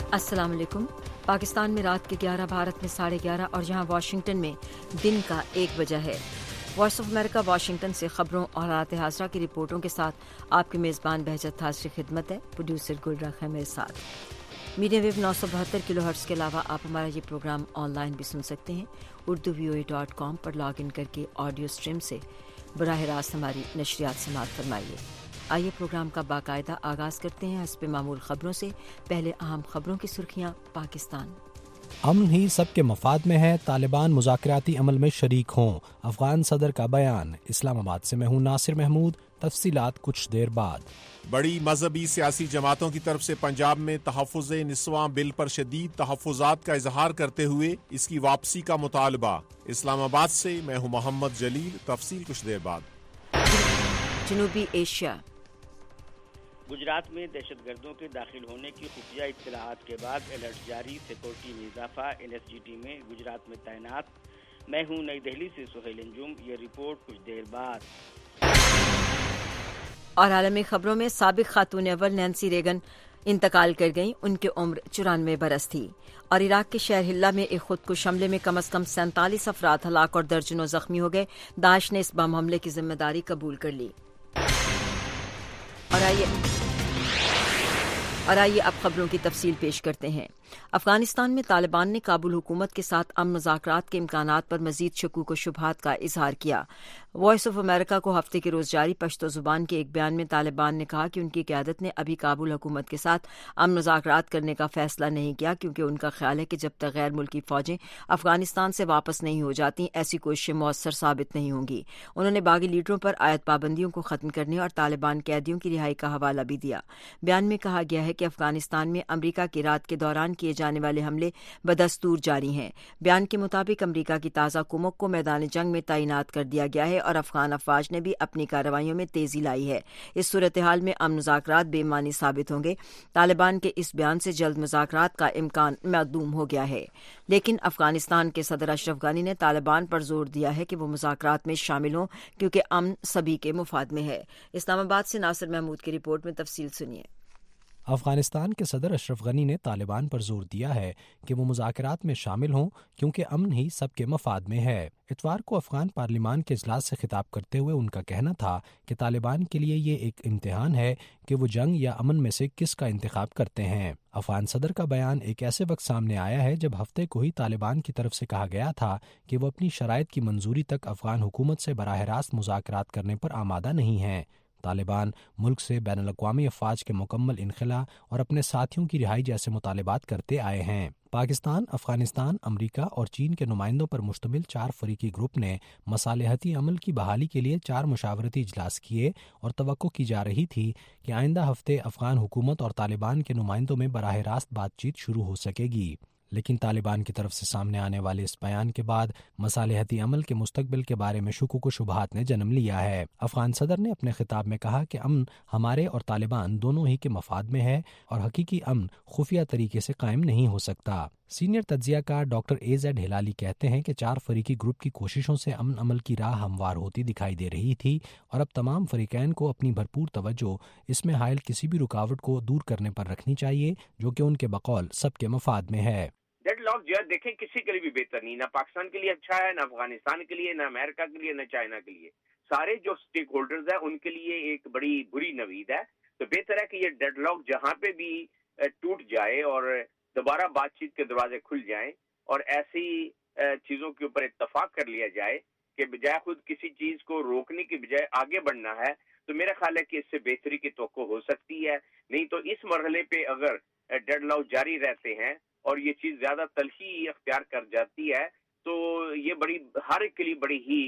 السلام علیکم۔ پاکستان میں رات کے 11، بھارت میں 11:30 اور یہاں واشنگٹن میں دن کا 1 بجا ہے۔ وائس آف امریکہ واشنگٹن سے خبروں اور حالات حاضرہ کی رپورٹوں کے ساتھ آپ کے میزبان بہجت حاضر خدمت ہے۔ پروڈیوسر گلرخ ہے میرے ساتھ۔ میڈیم ویو 972 کلو ہرٹز کے علاوہ آپ ہمارا یہ پروگرام آن لائن بھی سن سکتے ہیں۔ urduvoa.com پر لاگ ان کر کے آڈیو اسٹریم سے براہ راست ہماری نشریات سماعت فرمائیے۔ آئیے پروگرام کا باقاعدہ آغاز کرتے ہیں حسب معمول خبروں سے۔ پہلے اہم خبروں کی سرخیاں۔ پاکستان امن ہی سب کے مفاد میں ہے، طالبان مذاکراتی عمل میں شریک ہوں، افغان صدر کا بیان۔ اسلام آباد سے میں ہوں ناصر محمود، تفصیلات کچھ دیر بعد۔ بڑی مذہبی سیاسی جماعتوں کی طرف سے پنجاب میں تحفظ نسواں بل پر شدید تحفظات کا اظہار کرتے ہوئے اس کی واپسی کا مطالبہ۔ اسلام آباد سے میں ہوں محمد جلیل، تفصیل کچھ دیر بعد۔ جنوبی ایشیا گجرات میں دہشت گردوں کے داخل ہونے کی خفیہ اطلاعات کے بعد الرٹ جاری، سیکورٹی میں اضافہ، NSGT میں گجرات میں تعینات۔ میں ہوں نئی دہلی سے سہیل انجم، یہ رپورٹ کچھ دیر بعد۔ اور عالمی خبروں میں سابق خاتون اول نینسی ریگن انتقال کر گئیں، ان کی عمر 94 برس تھی۔ اور عراق کے شہر حلہ میں ایک خودکش حملے میں کم از کم 47 افراد ہلاک اور درجنوں زخمی ہو گئے۔ داعش نے اس بم حملے کی ذمہ داری قبول کر لی۔ اور آئیے اب خبروں کی تفصیل پیش کرتے ہیں۔ افغانستان میں طالبان نے کابل حکومت کے ساتھ امن مذاکرات کے امکانات پر مزید شکوک و شبہات کا اظہار کیا۔ وائس آف امریکہ کو ہفتے کے روز جاری پشتو زبان کے ایک بیان میں طالبان نے کہا کہ ان کی قیادت نے ابھی کابل حکومت کے ساتھ امن مذاکرات کرنے کا فیصلہ نہیں کیا، کیونکہ ان کا خیال ہے کہ جب تک غیر ملکی فوجیں افغانستان سے واپس نہیں ہو جاتی ایسی کوششیں مؤثر ثابت نہیں ہوں گی۔ انہوں نے باغی لیڈروں پر عائد پابندیوں کو ختم کرنے اور طالبان قیدیوں کی رہائی کا حوالہ بھی دیا۔ بیان میں کہا گیا ہے کہ افغانستان میں امریکہ کی رات کے دوران کیے جانے والے حملے بدستور جاری ہیں۔ بیان کے مطابق امریکہ کی تازہ کمک کو میدان جنگ میں تعینات کر دیا گیا ہے اور افغان افواج نے بھی اپنی کارروائیوں میں تیزی لائی ہے۔ اس صورتحال میں امن مذاکرات بے معنی ثابت ہوں گے۔ طالبان کے اس بیان سے جلد مذاکرات کا امکان معدوم ہو گیا ہے، لیکن افغانستان کے صدر اشرف غنی نے طالبان پر زور دیا ہے کہ وہ مذاکرات میں شامل ہوں، کیونکہ امن سبھی کے مفاد میں ہے۔ اسلام آباد سے ناصر محمود کی رپورٹ میں تفصیل سنیے۔ افغانستان کے صدر اشرف غنی نے طالبان پر زور دیا ہے کہ وہ مذاکرات میں شامل ہوں، کیونکہ امن ہی سب کے مفاد میں ہے۔ اتوار کو افغان پارلیمان کے اجلاس سے خطاب کرتے ہوئے ان کا کہنا تھا کہ طالبان کے لیے یہ ایک امتحان ہے کہ وہ جنگ یا امن میں سے کس کا انتخاب کرتے ہیں۔ افغان صدر کا بیان ایک ایسے وقت سامنے آیا ہے جب ہفتے کو ہی طالبان کی طرف سے کہا گیا تھا کہ وہ اپنی شرائط کی منظوری تک افغان حکومت سے براہ راست مذاکرات کرنے پر آمادہ نہیں ہیں۔ طالبان ملک سے بین الاقوامی افواج کے مکمل انخلاء اور اپنے ساتھیوں کی رہائی جیسے مطالبات کرتے آئے ہیں۔ پاکستان، افغانستان، امریکہ اور چین کے نمائندوں پر مشتمل 4 فریقی گروپ نے مصالحتی عمل کی بحالی کے لیے 4 مشاورتی اجلاس کیے اور توقع کی جا رہی تھی کہ آئندہ ہفتے افغان حکومت اور طالبان کے نمائندوں میں براہ راست بات چیت شروع ہو سکے گی۔ لیکن طالبان کی طرف سے سامنے آنے والے اس بیان کے بعد مصالحتی عمل کے مستقبل کے بارے میں شکوک و شبہات نے جنم لیا ہے۔ افغان صدر نے اپنے خطاب میں کہا کہ امن ہمارے اور طالبان دونوں ہی کے مفاد میں ہے اور حقیقی امن خفیہ طریقے سے قائم نہیں ہو سکتا۔ سینئر تجزیہ کار ڈاکٹر AZ ہلالی کہتے ہیں کہ 4 فریقی گروپ کی کوششوں سے امن عمل کی راہ ہموار ہوتی دکھائی دے رہی تھی اور اب تمام فریقین کو اپنی بھرپور توجہ اس میں حائل کسی بھی رکاوٹ کو دور کرنے پر رکھنی چاہیے، جو کہ ان کے بقول سب کے مفاد میں ہے۔ ڈیڈ لاک جو ہے دیکھیں کسی کے لیے بھی بہتر نہیں، نہ پاکستان کے لیے اچھا ہے، نہ افغانستان کے لیے، نہ امریکہ کے لیے، نہ چائنا کے لیے۔ سارے جو سٹیک ہولڈرز ہیں ان کے لیے ایک بڑی بری نوید ہے۔ تو بہتر ہے کہ یہ ڈیڈ لاک جہاں پہ بھی ٹوٹ جائے اور دوبارہ بات چیت کے دروازے کھل جائیں اور ایسی چیزوں کے اوپر اتفاق کر لیا جائے کہ بجائے خود کسی چیز کو روکنے کی بجائے آگے بڑھنا ہے، تو میرا خیال ہے کہ اس سے بہتری کی توقع ہو سکتی ہے۔ نہیں تو اس مرحلے پہ اگر ڈیڈ لاک جاری رہتے ہیں اور یہ چیز زیادہ تلخی اختیار کر جاتی ہے تو یہ بڑی ہر ایک کے لیے بڑی ہی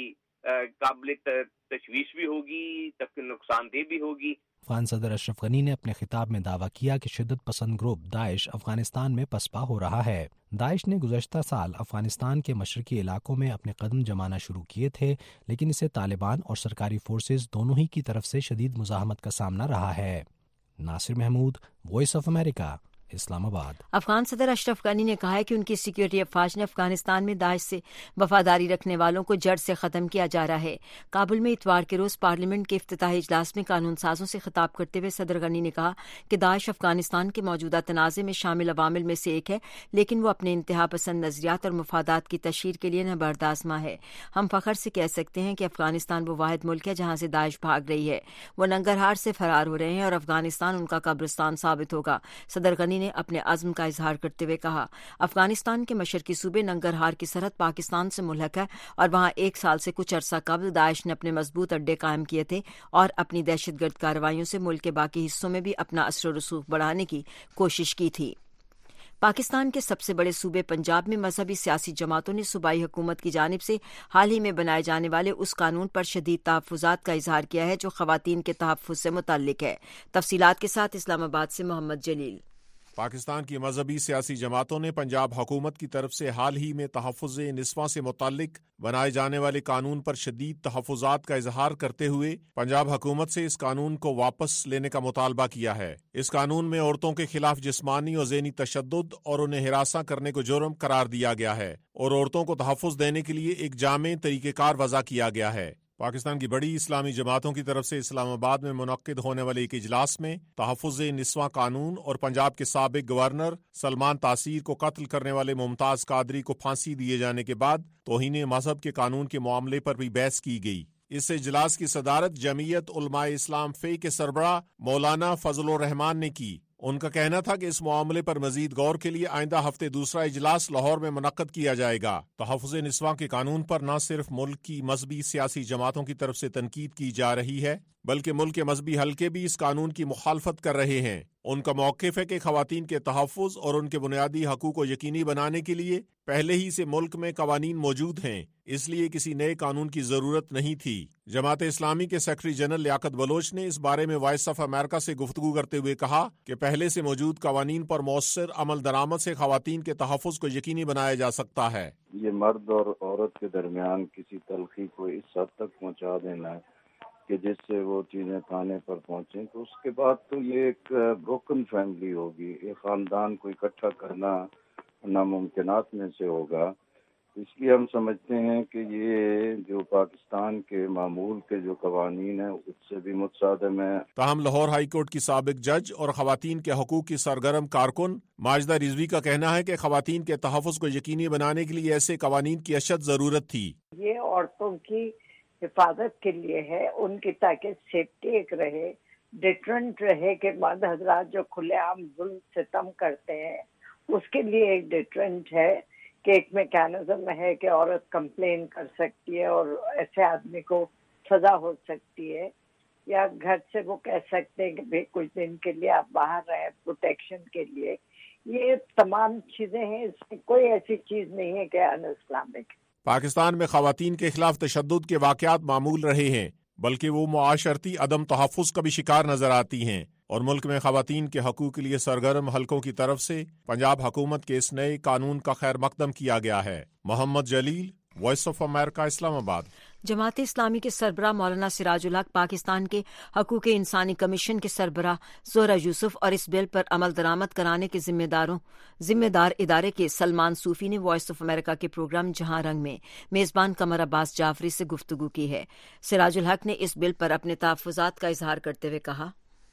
قابل تشویش بھی ہوگی، نقصان دہ بھی ہوگی۔ افغان صدر اشرف غنی نے اپنے خطاب میں دعویٰ کیا کہ شدت پسند گروپ داعش افغانستان میں پسپا ہو رہا ہے۔ داعش نے گزشتہ سال افغانستان کے مشرقی علاقوں میں اپنے قدم جمانا شروع کیے تھے، لیکن اسے طالبان اور سرکاری فورسز دونوں ہی کی طرف سے شدید مزاحمت کا سامنا رہا ہے۔ Nasir Mahmood, voice of America, Islamabad. افغان صدر اشرف غنی نے کہا ہے کہ ان کی سیکورٹی افواج نے افغانستان میں داعش سے وفاداری رکھنے والوں کو جڑ سے ختم کیا جا رہا ہے۔ کابل میں اتوار کے روز پارلیمنٹ کے افتتاحی اجلاس میں قانون سازوں سے خطاب کرتے ہوئے صدر غنی نے کہا کہ داعش افغانستان کے موجودہ تنازع میں شامل عوامل میں سے ایک ہے، لیکن وہ اپنے انتہا پسند نظریات اور مفادات کی تشہیر کے لیے نبرد آزما ہے۔ ہم فخر سے کہہ سکتے ہیں کہ افغانستان وہ واحد ملک ہے جہاں سے داعش بھاگ رہی ہے۔ وہ ننگرہار سے فرار ہو رہے ہیں اور افغانستان ان کا قبرستان ثابت ہوگا۔ صدر غنی نے اپنے عزم کا اظہار کرتے ہوئے کہا، افغانستان کے مشرقی صوبے ننگرہار کی سرحد پاکستان سے ملحق ہے اور وہاں 1 سال سے کچھ عرصہ قبل داعش نے اپنے مضبوط اڈے قائم کیے تھے اور اپنی دہشت گرد کارروائیوں سے ملک کے باقی حصوں میں بھی اپنا اثر و رسوخ بڑھانے کی کوشش کی تھی۔ پاکستان کے سب سے بڑے صوبے پنجاب میں مذہبی سیاسی جماعتوں نے صوبائی حکومت کی جانب سے حال ہی میں بنائے جانے والے اس قانون پر شدید تحفظات کا اظہار کیا ہے جو خواتین کے تحفظ سے متعلق ہے۔ تفصیلات کے ساتھ اسلام آباد سے محمد جلیل۔ پاکستان کی مذہبی سیاسی جماعتوں نے پنجاب حکومت کی طرف سے حال ہی میں تحفظ نسواں سے متعلق بنائے جانے والے قانون پر شدید تحفظات کا اظہار کرتے ہوئے پنجاب حکومت سے اس قانون کو واپس لینے کا مطالبہ کیا ہے۔ اس قانون میں عورتوں کے خلاف جسمانی اور ذہنی تشدد اور انہیں ہراساں کرنے کو جرم قرار دیا گیا ہے اور عورتوں کو تحفظ دینے کے لیے ایک جامع طریقہ کار وضع کیا گیا ہے۔ پاکستان کی بڑی اسلامی جماعتوں کی طرف سے اسلام آباد میں منعقد ہونے والے ایک اجلاس میں تحفظ نسواں قانون اور پنجاب کے سابق گورنر سلمان تاثیر کو قتل کرنے والے ممتاز قادری کو پھانسی دیے جانے کے بعد توہین مذہب کے قانون کے معاملے پر بھی بحث کی گئی۔ اس اجلاس کی صدارت جمعیت علماء اسلام فی کے سربراہ مولانا فضل الرحمان نے کی۔ ان کا کہنا تھا کہ اس معاملے پر مزید غور کے لیے آئندہ ہفتے دوسرا اجلاس لاہور میں منعقد کیا جائے گا۔ تحفظ نسواں کے قانون پر نہ صرف ملک کی مذہبی سیاسی جماعتوں کی طرف سے تنقید کی جا رہی ہے بلکہ ملک کے مذہبی حلقے بھی اس قانون کی مخالفت کر رہے ہیں۔ ان کا موقف ہے کہ خواتین کے تحفظ اور ان کے بنیادی حقوق کو یقینی بنانے کے لیے پہلے ہی سے ملک میں قوانین موجود ہیں، اس لیے کسی نئے قانون کی ضرورت نہیں تھی۔ جماعت اسلامی کے سیکرٹری جنرل لیاقت بلوچ نے اس بارے میں وائس آف امریکہ سے گفتگو کرتے ہوئے کہا کہ پہلے سے موجود قوانین پر مؤثر عمل درآمد سے خواتین کے تحفظ کو یقینی بنایا جا سکتا ہے۔ یہ مرد اور عورت کے درمیان کسی تلخی کو اس حد تک پہنچا دینا ہے کہ جس سے وہ چیزیں تھانے پر پہنچیں تو اس کے بعد تو یہ ایک بروکن فیملی ہوگی، ایک خاندان کو اکٹھا کرنا ناممکنات میں سے ہوگا۔ اس لیے ہم سمجھتے ہیں کہ یہ جو پاکستان کے معمول کے جو قوانین ہیں اس سے بھی متصادم ہے۔ تاہم لاہور ہائی کورٹ کی سابق جج اور خواتین کے حقوق کی سرگرم کارکن ماجدہ رضوی کا کہنا ہے کہ خواتین کے تحفظ کو یقینی بنانے کے لیے ایسے قوانین کی اشد ضرورت تھی۔ یہ عورتوں کی حفاظت کے لیے ہے، ان کی تاکہ سیفٹی ایک رہے، ڈیٹرنٹ رہے کہ مرد حضرات جو کھلے عام ظلم ستم کرتے ہیں اس کے لیے ایک ڈیٹرنٹ ہے کہ ایک میکینزم ہے کہ عورت کمپلین کر سکتی ہے اور ایسے آدمی کو سزا ہو سکتی ہے، یا گھر سے وہ کہہ سکتے ہیں کہ بھئی کچھ دن کے لیے آپ باہر رہیں پروٹیکشن کے لیے۔ یہ تمام چیزیں ہیں، اس میں کوئی ایسی چیز نہیں ہے کہ ان اسلامک۔ پاکستان میں خواتین کے خلاف تشدد کے واقعات معمول رہے ہیں بلکہ وہ معاشرتی عدم تحفظ کا بھی شکار نظر آتی ہیں اور ملک میں خواتین کے حقوق کے لیے سرگرم حلقوں کی طرف سے پنجاب حکومت کے اس نئے قانون کا خیر مقدم کیا گیا ہے۔ محمد جلیل، وائس آف امریکہ، اسلام آباد۔ جماعت اسلامی کے سربراہ مولانا سراج الحق، پاکستان کے حقوق انسانی کمیشن کے سربراہ زہرہ یوسف اور اس بل پر عمل درآمد کرانے کے ذمہ دار ادارے کے سلمان صوفی نے وائس آف امریکہ کے پروگرام جہاں رنگ میں میزبان قمر عباس جعفری سے گفتگو کی ہے۔ سراج الحق نے اس بل پر اپنے تحفظات کا اظہار کرتے ہوئے کہا،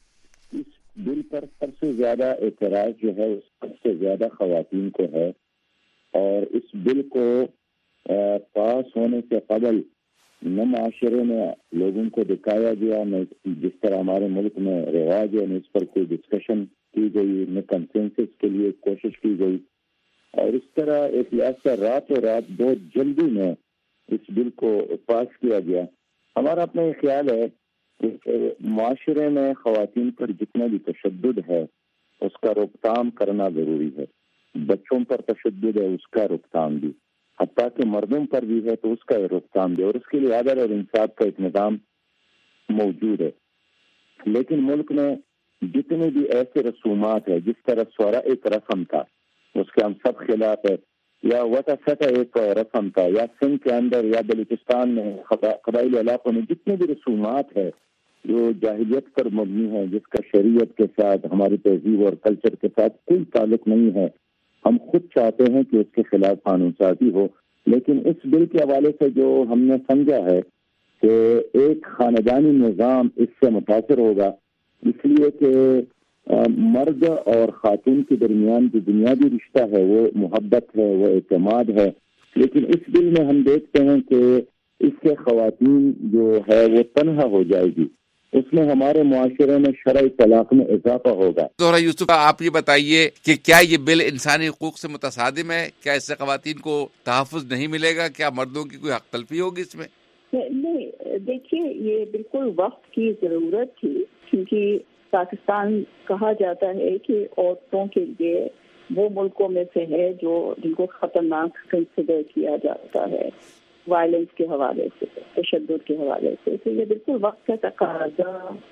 اس بل پر سب سے زیادہ اعتراض جو ہے سب سے زیادہ خواتین کو ہے، اور اس بل کو پاس ہونے سے قبل نہ معاشرے میں لوگوں کو دکھایا گیا، نہ جس طرح ہمارے ملک میں رواج ہے، نہ اس پر کوئی ڈسکشن کی گئی، نہ کنسنسس کے لیے کوشش کی گئی، اور اس طرح ایک ایسا راتوں رات بہت جلدی میں اس بل کو پاس کیا گیا۔ ہمارا اپنا یہ خیال ہے کہ معاشرے میں خواتین پر جتنا بھی تشدد ہے اس کا روک تھام کرنا ضروری ہے۔ بچوں پر تشدد ہے، اس کا روک تھام بھی، حتیٰ کہ مردوں پر بھی ہے تو اس کا روک تھام بھی، اور اس کے لیے عدل اور انصاف کا ایک نظام موجود ہے۔ لیکن ملک میں جتنے بھی ایسے رسومات ہیں، جس طرح سورا ایک رسم تھا، اس کے ہم سب خلاف ہے، یا وطا ایک رسم تھا، یا سندھ کے اندر یا بلوچستان میں قبائلی علاقوں میں جتنے بھی رسومات ہے جو جاہلیت پر مبنی ہے، جس کا شریعت کے ساتھ، ہماری تہذیب اور کلچر کے ساتھ کوئی تعلق نہیں ہے، ہم خود چاہتے ہیں کہ اس کے خلاف قانون سازی ہو. لیکن اس بل کے حوالے سے جو ہم نے سمجھا ہے کہ ایک خاندانی نظام اس سے متاثر ہوگا، اس لیے کہ مرد اور خاتون کے درمیان جو بنیادی رشتہ ہے وہ محبت ہے، وہ اعتماد ہے. لیکن اس بل میں ہم دیکھتے ہیں کہ اس سے خواتین جو ہے وہ تنہا ہو جائے گی. اس میں ہمارے معاشرے میں شرعی طلاق میں اضافہ ہوگا. زہرہ یوسف، آپ یہ بتائیے کہ کیا یہ بل انسانی حقوق سے متصادم ہے؟ کیا اس سے خواتین کو تحفظ نہیں ملے گا؟ کیا مردوں کی کوئی حق تلفی ہوگی اس میں؟ نہیں، دیکھیے یہ بالکل وقت کی ضرورت تھی، کیونکہ پاکستان کہا جاتا ہے کہ عورتوں کے لیے وہ ملکوں میں سے ہے جن کو خطرناک کنسیڈر کیا جاتا ہے وائلنس کے حوالے سے، تشدد کے حوالے سے. تو یہ بالکل وقت کا تقاضا،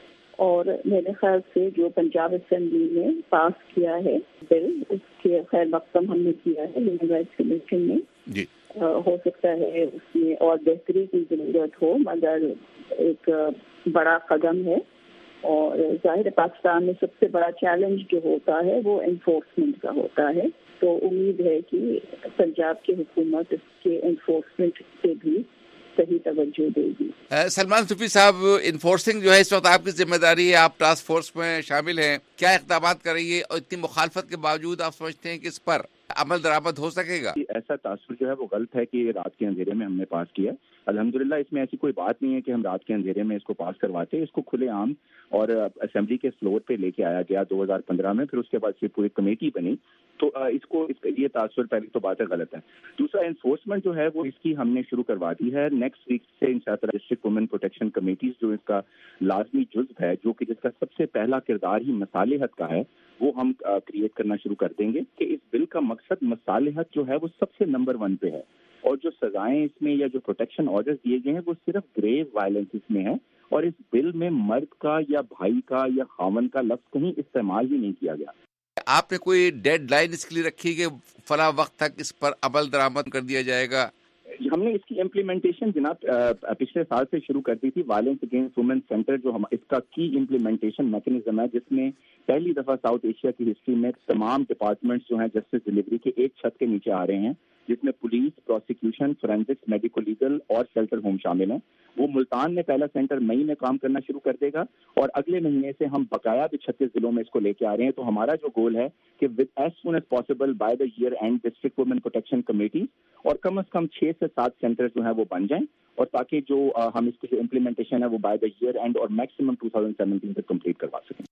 اور میرے خیال سے جو پنجاب اسمبلی نے پاس کیا ہے بل، اس کے خیر مقدم ہم نے کیا ہے ہیومن رائٹس کمیشن میں. جی ہو سکتا ہے اس میں اور بہتری کی ضرورت ہو، مگر ایک بڑا قدم ہے. اور ظاہر پاکستان میں سب سے بڑا چیلنج جو ہوتا ہے وہ انفورسمنٹ کا ہوتا ہے. تو امید ہے کہ پنجاب کی حکومت اس کے انفورسمنٹ سے بھی صحیح توجہ دے گی. سلمان صوفی صاحب، انفورسنگ جو ہے اس وقت آپ کی ذمہ داری ہے، آپ ٹاسک فورس میں شامل ہیں. کیا اقدامات کر رہی ہے اور اتنی مخالفت کے باوجود آپ سمجھتے ہیں کہ اس پر عمل درآمد ہو سکے گا؟ ایسا تاثر جو ہے وہ غلط ہے کہ رات کے اندھیرے میں ہم نے پاس کیا. الحمدللہ اس میں ایسی کوئی بات نہیں ہے کہ ہم رات کے اندھیرے میں اس کو پاس کرواتے. اس کو کھلے عام اور اسمبلی کے فلور پہ لے کے آیا گیا 2015 میں، پھر اس کے بعد سے پوری کمیٹی بنی. تو یہ تاثر پہلی تو بات ہے غلط ہے. دوسرا، انفورسمنٹ جو ہے وہ اس کی ہم نے شروع کروا دی ہے. نیکسٹ ویک سے انشاءاللہ ڈسٹرکٹ وومن پروٹیکشن کمیٹیز جو اس کا لازمی جزو ہے، جو کہ جس کا سب سے پہلا کردار ہی مصالحت کا ہے، وہ ہم کریٹ کرنا شروع کر دیں گے. کہ اس بل کا مقصد مصالحت جو ہے وہ سب سے نمبر 1 پہ ہے، اور جو سزائیں اس میں یا جو پروٹیکشن آرڈر دیے گئے ہیں وہ صرف گریو وائلنس اس میں ہے. اور اس بل میں مرد کا یا بھائی کا یا خاوند کا لفظ کہیں استعمال ہی نہیں کیا گیا. آپ نے کوئی ڈیڈ لائن اس کے لیے رکھی کہ فلاں وقت تک اس پر عمل درآمد کر دیا جائے گا؟ ہم نے اس کی امپلیمنٹیشن جناب پچھلے سال سے شروع کر دی تھی. وائلنس اگینسٹ وومن سینٹر جو اس کا کی امپلیمنٹیشن میکینزم ہے، جس میں پہلی دفعہ ساؤتھ ایشیا کی ہسٹری میں تمام ڈپارٹمنٹس جو ہیں جسٹس ڈلیوری کے ایک چھت کے نیچے آ رہے ہیں، جس میں police, prosecution, forensics, medico legal اور شیلٹر ہوم شامل ہیں. وہ ملتان میں پہلا سینٹر مئی میں کام کرنا شروع کر دے گا، اور اگلے مہینے سے ہم بقایا بھی 36 ضلعوں میں اس کو لے کے آ رہے ہیں. تو ہمارا جو گول ہے کہ as soon as possible by the year end district women protection committee اور کم از کم 6 سے 7 سینٹر جو ہیں وہ بن جائیں، اور تاکہ جو ہم اس کی جو امپلیمنٹیشن ہے وہ بائی دا ایئر اینڈ اور میکسیمم 2017 تک کمپلیٹ کروا سکیں.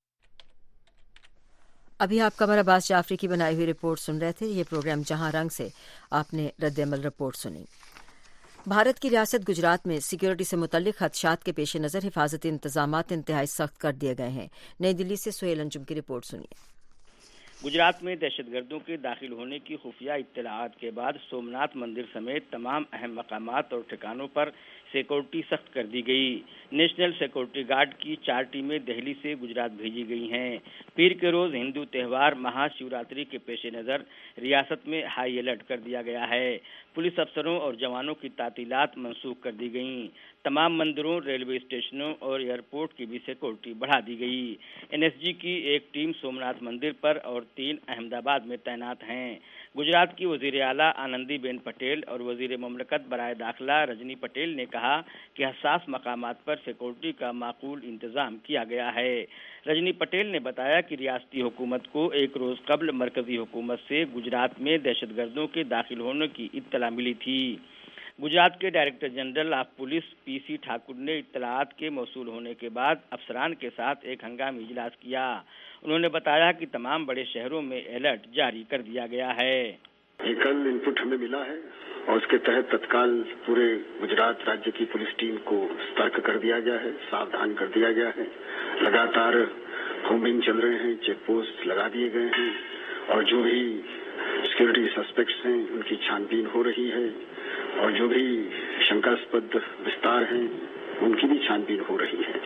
ابھی آپ قمر عباس جعفری کی بنائی ہوئی رپورٹ سن رہے تھے. یہ پروگرام جہاں رنگ سے آپ نے رد عمل رپورٹ سنی. بھارت کی ریاست گجرات میں سیکورٹی سے متعلق خدشات کے پیش نظر حفاظتی انتظامات انتہائی سخت کر دیے گئے ہیں. نئی دلی سے سہیل انجم کی رپورٹ سنیے. گجرات میں دہشت گردوں کے داخل ہونے کی خفیہ اطلاعات کے بعد سومناتھ مندر سمیت تمام اہم مقامات اور ٹھکانوں پر سیکورٹی سخت کر دی گئی. نیشنل سیکورٹی گارڈ کی 4 ٹیمیں دہلی سے گجرات بھیجی گئی ہیں. پیر کے روز ہندو تہوار مہا شیوراتری کے پیش نظر ریاست میں ہائی الرٹ کر دیا گیا ہے. پولیس افسروں اور جوانوں کی تعطیلات منسوخ کر دی گئیں. تمام مندروں، ریلوے اسٹیشنوں اور ایئرپورٹ کی بھی سیکورٹی بڑھا دی گئی. NSG کی ایک ٹیم سومناتھ مندر پر اور 3 احمد آباد میں تعینات ہیں. گجرات کی وزیر اعلیٰ آنندی بین پٹیل اور وزیر مملکت برائے داخلہ رجنی پٹیل نے کہا کہ حساس مقامات پر سیکورٹی کا معقول انتظام کیا گیا ہے. رجنی پٹیل نے بتایا کہ ریاستی حکومت کو ایک روز قبل مرکزی حکومت سے گجرات میں دہشت گردوں کے داخل ہونے کی اطلاع ملی تھی. گجرات کے director general of police PC Thakur نے اطلاعات کے موصول ہونے کے بعد افسران کے ساتھ ایک ہنگامی اجلاس کیا. انہوں نے بتایا کہ تمام بڑے شہروں میں الرٹ جاری کر دیا گیا ہے. یہ کل انپٹ ہمیں ملا ہے اور اس کے تحت تتکال پورے گجرات راجیہ کی پولیس ٹیم کو سترک کر دیا گیا ہے، ساودھان کر دیا گیا ہے. لگاتار کومبنگ چل رہے ہیں، چیک پوسٹ لگا دیے گئے ہیں، اور جو بھی سیکورٹی سسپیکٹس ہیں ان کی چھان بین ہو رہی ہے، اور جو بھی شنکاسپد وستار ہیں ان کی بھی چھان بین ہو رہی ہے.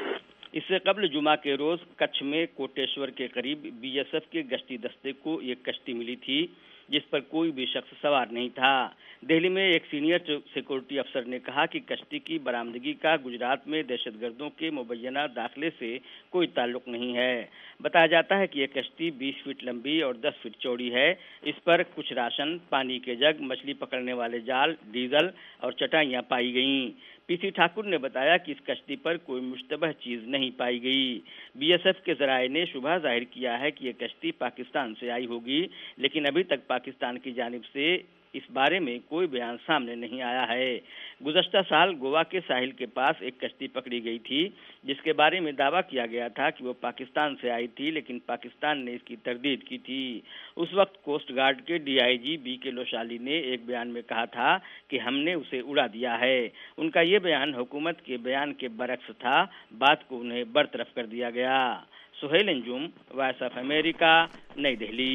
इससे कबल जुमा के रोज कच्छ में कोटेश्वर के करीब बीएसएफ के गश्ती दस्ते को एक कश्ती मिली थी जिस पर कोई भी शख्स सवार नहीं था। दिल्ली में एक सीनियर सिक्योरिटी अफसर ने कहा कि कश्ती की बरामदगी का गुजरात में दहशतगर्दों के मुबैना दाखिले से कोई ताल्लुक नहीं है। बताया जाता है कि यह कश्ती 20 फीट लंबी और 10 फीट चौड़ी है। इस पर कुछ राशन, पानी के जग, मछली पकड़ने वाले जाल, डीजल और चटाइयां पाई गईं। पीसी ठाकुर ने बताया कि इस कश्ती पर कोई मुश्तबह चीज नहीं पाई गई। बीएसएफ के जराये ने शुबह जाहिर किया है कि यह कश्ती पाकिस्तान से आई होगी, लेकिन अभी तक पाकिस्तान की जानिब से इस बारे में कोई बयान सामने नहीं आया है। गुज़श्ता साल गोवा के साहिल के पास एक कश्ती पकड़ी गई थी जिसके बारे में दावा किया गया था कि वो पाकिस्तान से आई थी, लेकिन पाकिस्तान ने इसकी तरदीद की थी। उस वक्त कोस्ट गार्ड के डीआईजी बीके लोशाली ने एक बयान में कहा था कि हमने उसे उड़ा दिया है। उनका ये बयान हुकूमत के बयान के बरक्स था। बात को उन्हें बरतरफ कर दिया गया। Suhail Anjum, voice of America, New Delhi.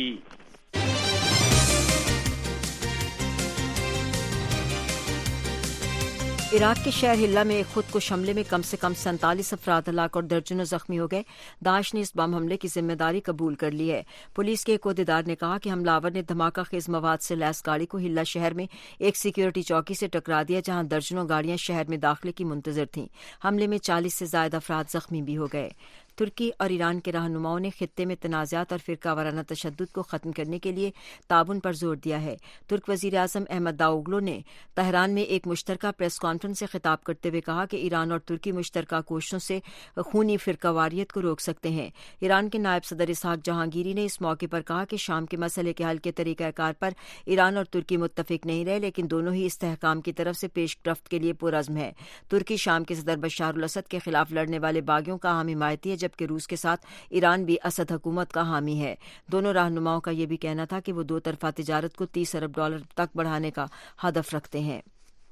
Iraq के शहर हिल्ला में एक खुदकुश हमले में कम से कम 47 अफराद हलाक और दर्जनों जख्मी हो गए। दाइश ने इस बम हमले की जिम्मेदारी कबूल कर ली है। पुलिस के एक अहदेदार ने कहा कि हमलावर ने धमाका खेज मवाद से लैस गाड़ी को हिल्ला शहर में एक सिक्योरिटी चौकी से टकरा दिया, जहां दर्जनों गाड़ियां शहर में दाखिले की मुंतजर थीं। हमले में 40 से ज्यादा अफराद जख्मी भी हो गए। तुर्की और ईरान के रहनुमाओं ने खित्ते में तनाज़ात और फिरका वाराना तशद्दुद को ख़त्म करने के लिए ताउन पर जोर दिया है। तुर्क वज़ीर आज़म अहमद दावोगलू ने तेहरान में एक मुश्तरका प्रेस कॉन्फ्रेंस से खिताब करते हुए कहा कि ईरान और तुर्की मुश्तरका कोशिशों से खूनी फिरकावारियत को रोक सकते हैं। ईरान के नायब सदर इसहाक जहांगीरी ने इस मौके पर कहा कि शाम के मसले के हल के तरीक़ाकार पर ईरान और तुर्की मुत्तफ़िक नहीं रहे, लेकिन दोनों ही इस्तेहकाम की तरफ से पेशरफ्त के लिए पुरज़्म है। तुर्की शाम के सदर बशार अल असद के खिलाफ लड़ने वाले बागियों का अहम हिमायती है, जबकि रूस के साथ ईरान भी असद हुकूमत का हामी है। दोनों रहनुमाओं का यह भी कहना था कि वो दो तरफा तिजारत को $30 अरब तक बढ़ाने का हदफ रखते हैं।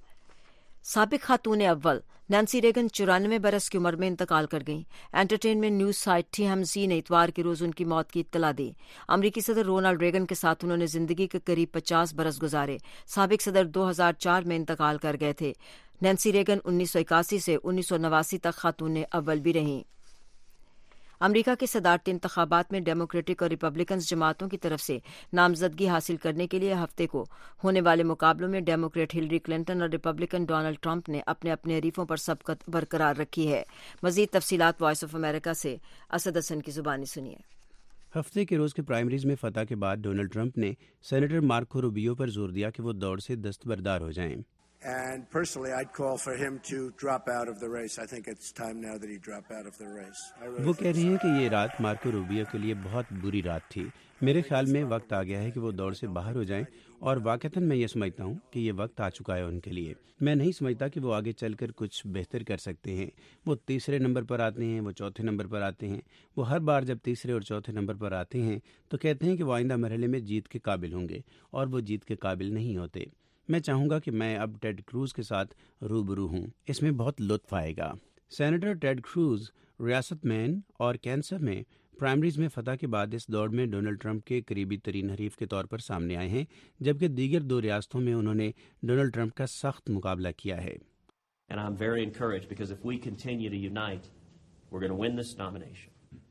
साबिक खातून अव्वल नैन्सी रेगन 94 बरस की उम्र में इंतकाल कर गईं। एंटरटेनमेंट न्यूज साइट TMZ ने इतवार के रोज उनकी मौत की इत्तला दी। अमरीकी सदर रोनाल्ड रेगन के साथ उन्होंने जिंदगी के करीब 50 बरस गुजारे। साबिक सदर 2004 में इंतकाल कर गए थे। नैन्सी रेगन 1981 से 1989 तक खातून अव्वल भी रहीं। अमरीका के सदारती इंतखाबात में डेमोक्रेटिक और रिपब्लिकन जमातों की तरफ से नामजदगी हासिल करने के लिए हफ्ते को होने वाले मुकाबलों में डेमोक्रेट हिलरी क्लिंटन और रिपब्लिकन डोनाल्ड ट्रंप ने अपने अपने हरीफों पर सबकत बरकरार रखी है। मजीद तफसीलात वॉइस ऑफ अमेरिका से असद हसन की जुबानी सुनिए। हफ्ते के रोज के प्राइमरीज में फतह के बाद डोनाल्ड ट्रंप ने सेनेटर मार्को रूबियो पर जोर दिया कि वो दौड़ से दस्तबरदार हो जाएं। And personally, I'd call for him to drop out of the race. I think it's time now that he drop out of the race. वो कह रही हैं कि ये रात मार्को रूबियो के लिए बहुत बुरी रात थी। मेरे ख्याल में वक्त आ गया है कि वो दौड़ से बाहर हो जाएं, और वाकईतन मैं ये समझता हूँ कि ये वक्त आ चुका है उनके लिए। मैं नहीं समझता कि वो आगे चलकर कुछ बेहतर कर सकते हैं। वो तीसरे नंबर पर आते हैं, वो चौथे नंबर पर आते हैं। वो हर बार जब तीसरे और चौथे नंबर पर आते हैं तो कहते हैं कि वो आइंदा मरहले में जीत के काबिल होंगे, और वो जीत के काबिल नहीं होते। मैं चाहूँगा कि मैं अब टेड क्रूज के साथ रूबरू हूँ। इसमें बहुत लुत्फ आएगा। सेनेटर टेड क्रूज रियासत मेन और कैंसर में प्राइमरीज में फतह के बाद इस दौड़ में डोनाल्ड ट्रंप के करीबी तरीन हरीफ के तौर पर सामने आए हैं, जबकि दीगर दो रियासतों में उन्होंने डोनाल्ड ट्रंप का सख्त मुकाबला किया है। And I'm very encouraged because if we continue to unite, we're going to win this nomination.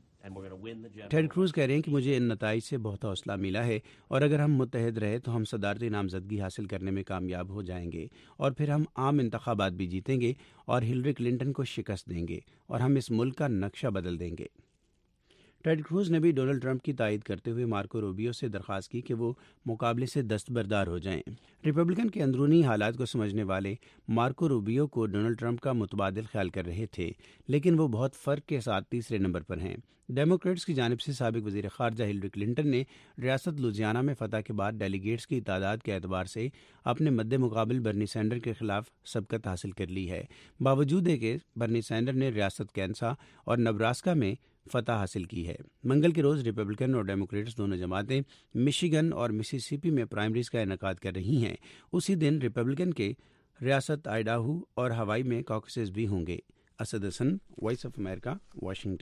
Ted Cruz कह रहे हैं कि मुझे इन नताइज से बहुत हौसला मिला है, और अगर हम मुत्तहिद रहे तो हम सदारती नामजदगी हासिल करने में कामयाब हो जाएंगे, और फिर हम आम इंतखाबात भी जीतेंगे और हिलरी क्लिंटन को शिकस्त देंगे, और हम इस मुल्क का नक्शा बदल देंगे। टेड क्रूज ने भी डोनाल्ड ट्रंप की तायद करते हुए मार्को रूबियो से दरख्वास्त की कि वो मुकाबले से दस्तबरदार हो जाएं। रिपब्लिकन के अंदरूनी हालात को समझने वाले मार्को रूबियो को डोनाल्ड ट्रंप का मुतबादिल ख्याल कर रहे थे, लेकिन वो बहुत फ़र्क के साथ तीसरे नंबर पर हैं। डेमोक्रेट्स की जानिब से साबिक वज़ीर ख़ारजा हिलरी क्लिंटन ने रियासत लुजियाना में फतह के बाद डेलीगेट्स की तादाद के एतबार से अपने मद्दे मुकाबिल बर्नी सैंडर के खिलाफ सबकत हासिल कर ली है। बावजूद है कि बर्नी सैंडर ने रियासत कैंसा और नब्रास्का में फतह हासिल की है। मंगल के रोज़ रिपब्लिकन और डेमोक्रेट्स दोनों जमातें मिशिगन और मिसिसिपी में प्राइमरीज का इनेकाद कर रही हैं। उसी दिन रिपब्लिकन के रियासत आइडाहो और हवाई में कॉकसेस भी होंगे। Asad Hasan, voice of America, Washington.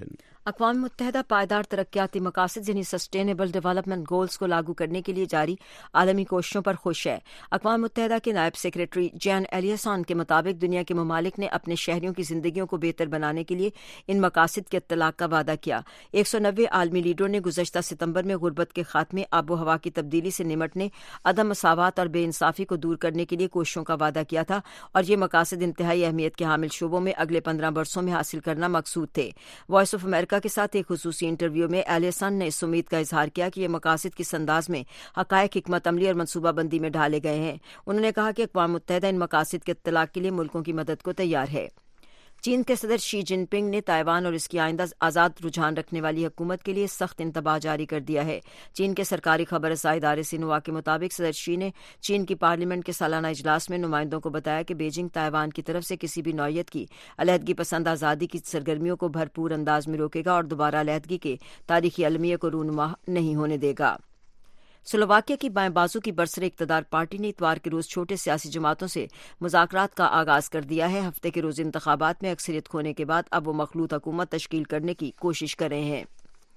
اقوام متحدہ پائیدار ترقیاتی مقاصد یعنی سسٹینیبل ڈیولپمنٹ گولز کو لاگو کرنے کے لیے جاری عالمی کوششوں پر خوش ہے۔ اقوام متحدہ کے نائب سیکریٹری جان ایلیسون کے مطابق دنیا کے ممالک نے اپنے شہریوں کی زندگیوں کو بہتر بنانے کے لیے ان مقاصد کے اطلاق کا وعدہ کیا۔ 190 عالمی لیڈروں نے گزشتہ ستمبر میں غربت کے خاتمے، آب و ہوا کی تبدیلی سے نمٹنے، عدم مساوات اور بے انصافی کو دور کرنے کے لیے کوششوں کا وعدہ کیا تھا، اور یہ مقاصد انتہائی اہمیت کے حامل شعبوں میں اگلے 15 برسوں میں حاصل کرنا مقصود تھے۔ وائس آف امریکہ کے ساتھ ایک خصوصی انٹرویو میں ایلیسن نے اس امید کا اظہار کیا کہ یہ مقاصد کس انداز میں حقائق، حکمت عملی اور منصوبہ بندی میں ڈھالے گئے ہیں۔ انہوں نے کہا کہ اقوام متحدہ ان مقاصد کے اطلاق کے لیے ملکوں کی مدد کو تیار ہے۔ چین کے صدر شی جن پنگ نے تائیوان اور اس کی آئندہ آزاد رجحان رکھنے والی حکومت کے لیے سخت انتباہ جاری کر دیا ہے۔ چین کے سرکاری خبر رساں ادارے سنہوا کے مطابق صدر شی نے چین کی پارلیمنٹ کے سالانہ اجلاس میں نمائندوں کو بتایا کہ بیجنگ تائیوان کی طرف سے کسی بھی نوعیت کی علیحدگی پسند آزادی کی سرگرمیوں کو بھرپور انداز میں روکے گا اور دوبارہ علیحدگی کے تاریخی المیہ کو رونما نہیں ہونے دے گا۔ سلوواکیہ کی بائیں بازو کی برسر اقتدار پارٹی نے اتوار کے روز چھوٹے سیاسی جماعتوں سے مذاکرات کا آغاز کر دیا ہے۔ ہفتے کے روز انتخابات میں اکثریت کھونے کے بعد اب وہ مخلوط حکومت تشکیل کرنے کی کوشش کر رہے ہیں۔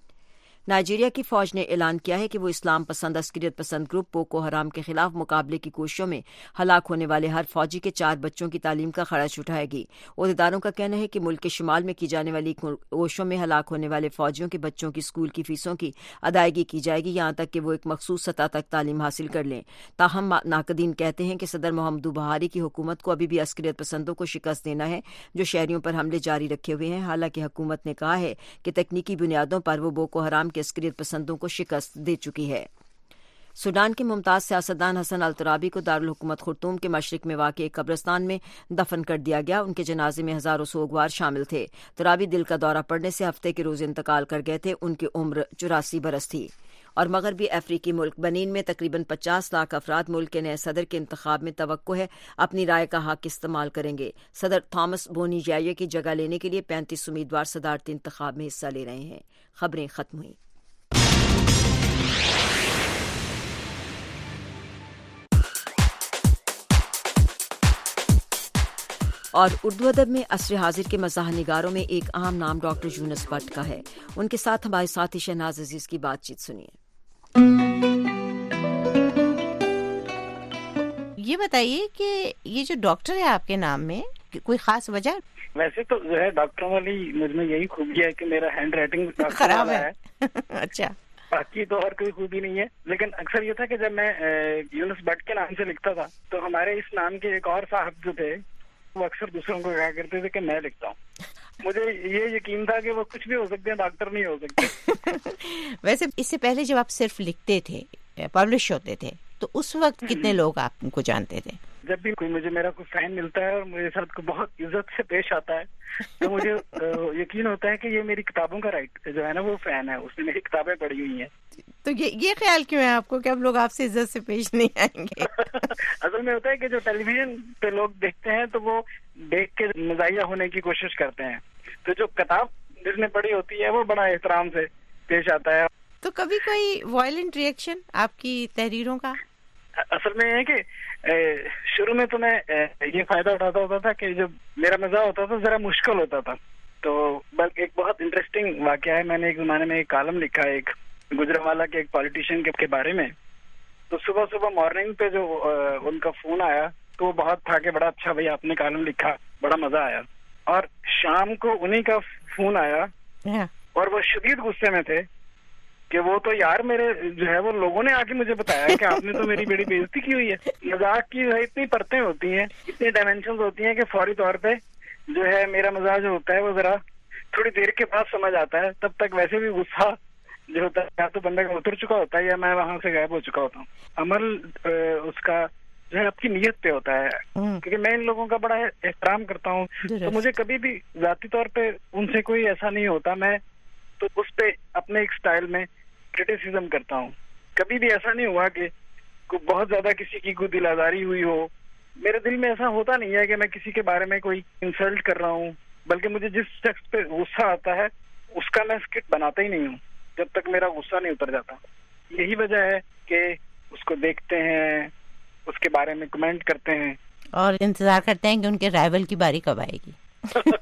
نائجیریا کی فوج نے اعلان کیا ہے کہ وہ اسلام پسند عسکریت پسند گروپ بوکو حرام کے خلاف مقابلے کی کوششوں میں ہلاک ہونے والے ہر فوجی کے 4 بچوں کی تعلیم کا خرچ اٹھائے گی۔ عہدیداروں کا کہنا ہے کہ ملک کے شمال میں کی جانے والی کوششوں میں ہلاک ہونے والے فوجیوں کے بچوں کی اسکول کی فیسوں کی ادائیگی کی جائے گی، یہاں تک کہ وہ ایک مخصوص سطح تک تعلیم حاصل کر لیں۔ تاہم ناقدین کہتے ہیں کہ صدر محمدو بہاری کی حکومت کو ابھی بھی عسکریت پسندوں کو شکست دینا ہے جو شہریوں پر حملے جاری رکھے ہوئے ہیں۔ حالانکہ حکومت نے کہا ہے کہ تکنیکی بنیادوں پر وہ بوکو حرام کے عسکریت پسندوں کو شکست دے چکی ہے۔ سوڈان کے ممتاز سیاستدان حسن الترابی کو دارالحکومت خرطوم کے مشرق میں واقع ایک قبرستان میں دفن کر دیا گیا۔ ان کے جنازے میں ہزاروں سوگوار شامل تھے۔ ترابی دل کا دورہ پڑنے سے ہفتے کے روز انتقال کر گئے تھے۔ ان کی عمر 84 برس تھی۔ اور مغربی افریقی ملک بنین میں تقریباً 50 لاکھ افراد ملک کے نئے صدر کے انتخاب میں توقع ہے اپنی رائے کا حق استعمال کریں گے۔ صدر تھامس بونی جائے کی جگہ لینے کے لیے 35 امیدوار صدارتی انتخاب میں حصہ لے رہے ہیں۔ خبریں ختم ہوئیں۔ اور اردو ادب میں عصر حاضر کے مزاح نگاروں میں ایک اہم نام ڈاکٹر یونس بٹ کا ہے۔ ان کے ساتھ ہمارے ساتھی شہناز عزیز کی بات چیت سنیے۔ یہ بتائیے کہ یہ جو ڈاکٹر ہے آپ کے نام میں کوئی خاص وجہ؟ ویسے تو جو ہے ڈاکٹروں والی مجھ میں یہی خوبی ہے کہ میرا ہینڈ رائٹنگ خراب ہے۔ اچھا، باقی تو اور کوئی خوبی نہیں ہے، لیکن اکثر یہ تھا کہ جب میں یونس بٹ کے نام سے لکھتا تھا تو ہمارے اس نام کے ایک اور صاحب جو تھے وہ اکثر دوسروں کو کہا کرتے تھے کہ میں لکھتا ہوں۔ مجھے یہ یقین تھا کہ وہ کچھ بھی ہو سکتے ہیں، ڈاکٹر نہیں ہو سکتے۔ ویسے اس سے پہلے جب آپ صرف لکھتے تھے، پبلش ہوتے تھے، تو اس وقت کتنے لوگ آپ کو جانتے تھے؟ جب بھی مجھے میرا کوئی فین ملتا ہے اور میرے ساتھ بہت عزت سے پیش آتا ہے تو مجھے یقین ہوتا ہے کہ یہ میری کتابوں کا جو ہے نا وہ فین ہے، اس نے میری کتابیں پڑھی ہوئی ہیں۔ تو یہ خیال کیوں ہے آپ کو کہ اب لوگ آپ سے عزت سے پیش نہیں آئیں گے؟ اصل میں ہوتا ہے کہ جو ٹیلی ویژن پہ لوگ دیکھتے ہیں تو وہ دیکھ کے مزاحیہ ہونے کی کوشش کرتے ہیں، تو جو کتاب جس نے پڑھی ہوتی ہے وہ بڑا احترام سے پیش آتا ہے۔ تو کبھی کوئی وائلنٹ ریئیکشن آپ کی تحریروں کا؟ اصل میں یہ ہے کہ شروع میں تو میں یہ فائدہ اٹھاتا ہوتا تھا کہ جو میرا مزاح ہوتا تھا ذرا مشکل ہوتا تھا، تو بلکہ ایک بہت انٹرسٹنگ واقعہ ہے، میں نے ایک زمانے میں ایک کالم لکھا ہے ایک گجرانوالہ کے ایک پالیٹیشین کے بارے میں۔ تو صبح مارننگ پہ جو ان کا فون آیا تو وہ بہت تھا کہ بڑا اچھا بھائی آپ نے کالم لکھا، بڑا مزہ آیا۔ اور شام کو انہی کا فون آیا اور وہ شدید غصے میں تھے کہ وہ تو یار میرے جو ہے وہ لوگوں نے آ کے مجھے بتایا کہ آپ نے تو میری بڑی بےعزتی کی ہوئی ہے۔ مذاق کی اتنی پرتیں ہوتی ہیں، اتنی ڈائمینشنز ہوتی ہیں کہ فوری طور پہ جو ہے میرا مزاح جو ہوتا ہے وہ ذرا تھوڑی دیر کے بعد سمجھ آتا ہے، تب تک ویسے بھی غصہ جو ہوتا ہے یا تو بندہ کا اتر چکا ہوتا ہے یا میں وہاں سے غائب ہو چکا ہوتا ہوں۔ عمل اس کا جو ہے آپ کی نیت پہ ہوتا ہے، کیونکہ میں ان لوگوں کا بڑا احترام کرتا ہوں، تو مجھے کبھی بھی ذاتی طور پہ ان سے کوئی ایسا نہیں ہوتا، میں تو اس پہ اپنے ایک سٹائل میں کرٹیسزم کرتا ہوں۔ کبھی بھی ایسا نہیں ہوا کہ بہت زیادہ کسی کی کوئی دل آزاری ہوئی ہو، میرے دل میں ایسا ہوتا نہیں ہے کہ میں کسی کے بارے میں کوئی انسلٹ کر رہا ہوں، بلکہ مجھے جس شخص پہ غصہ آتا ہے اس کا میں اسکرپٹ بناتا ہی نہیں ہوں جب تک میرا غصہ نہیں اتر جاتا۔ یہی وجہ ہے کہ اس کو دیکھتے ہیں، اس کے بارے میں کمنٹ کرتے ہیں اور انتظار کرتے ہیں کہ ان کے رائیول کی باری کب آئے گی۔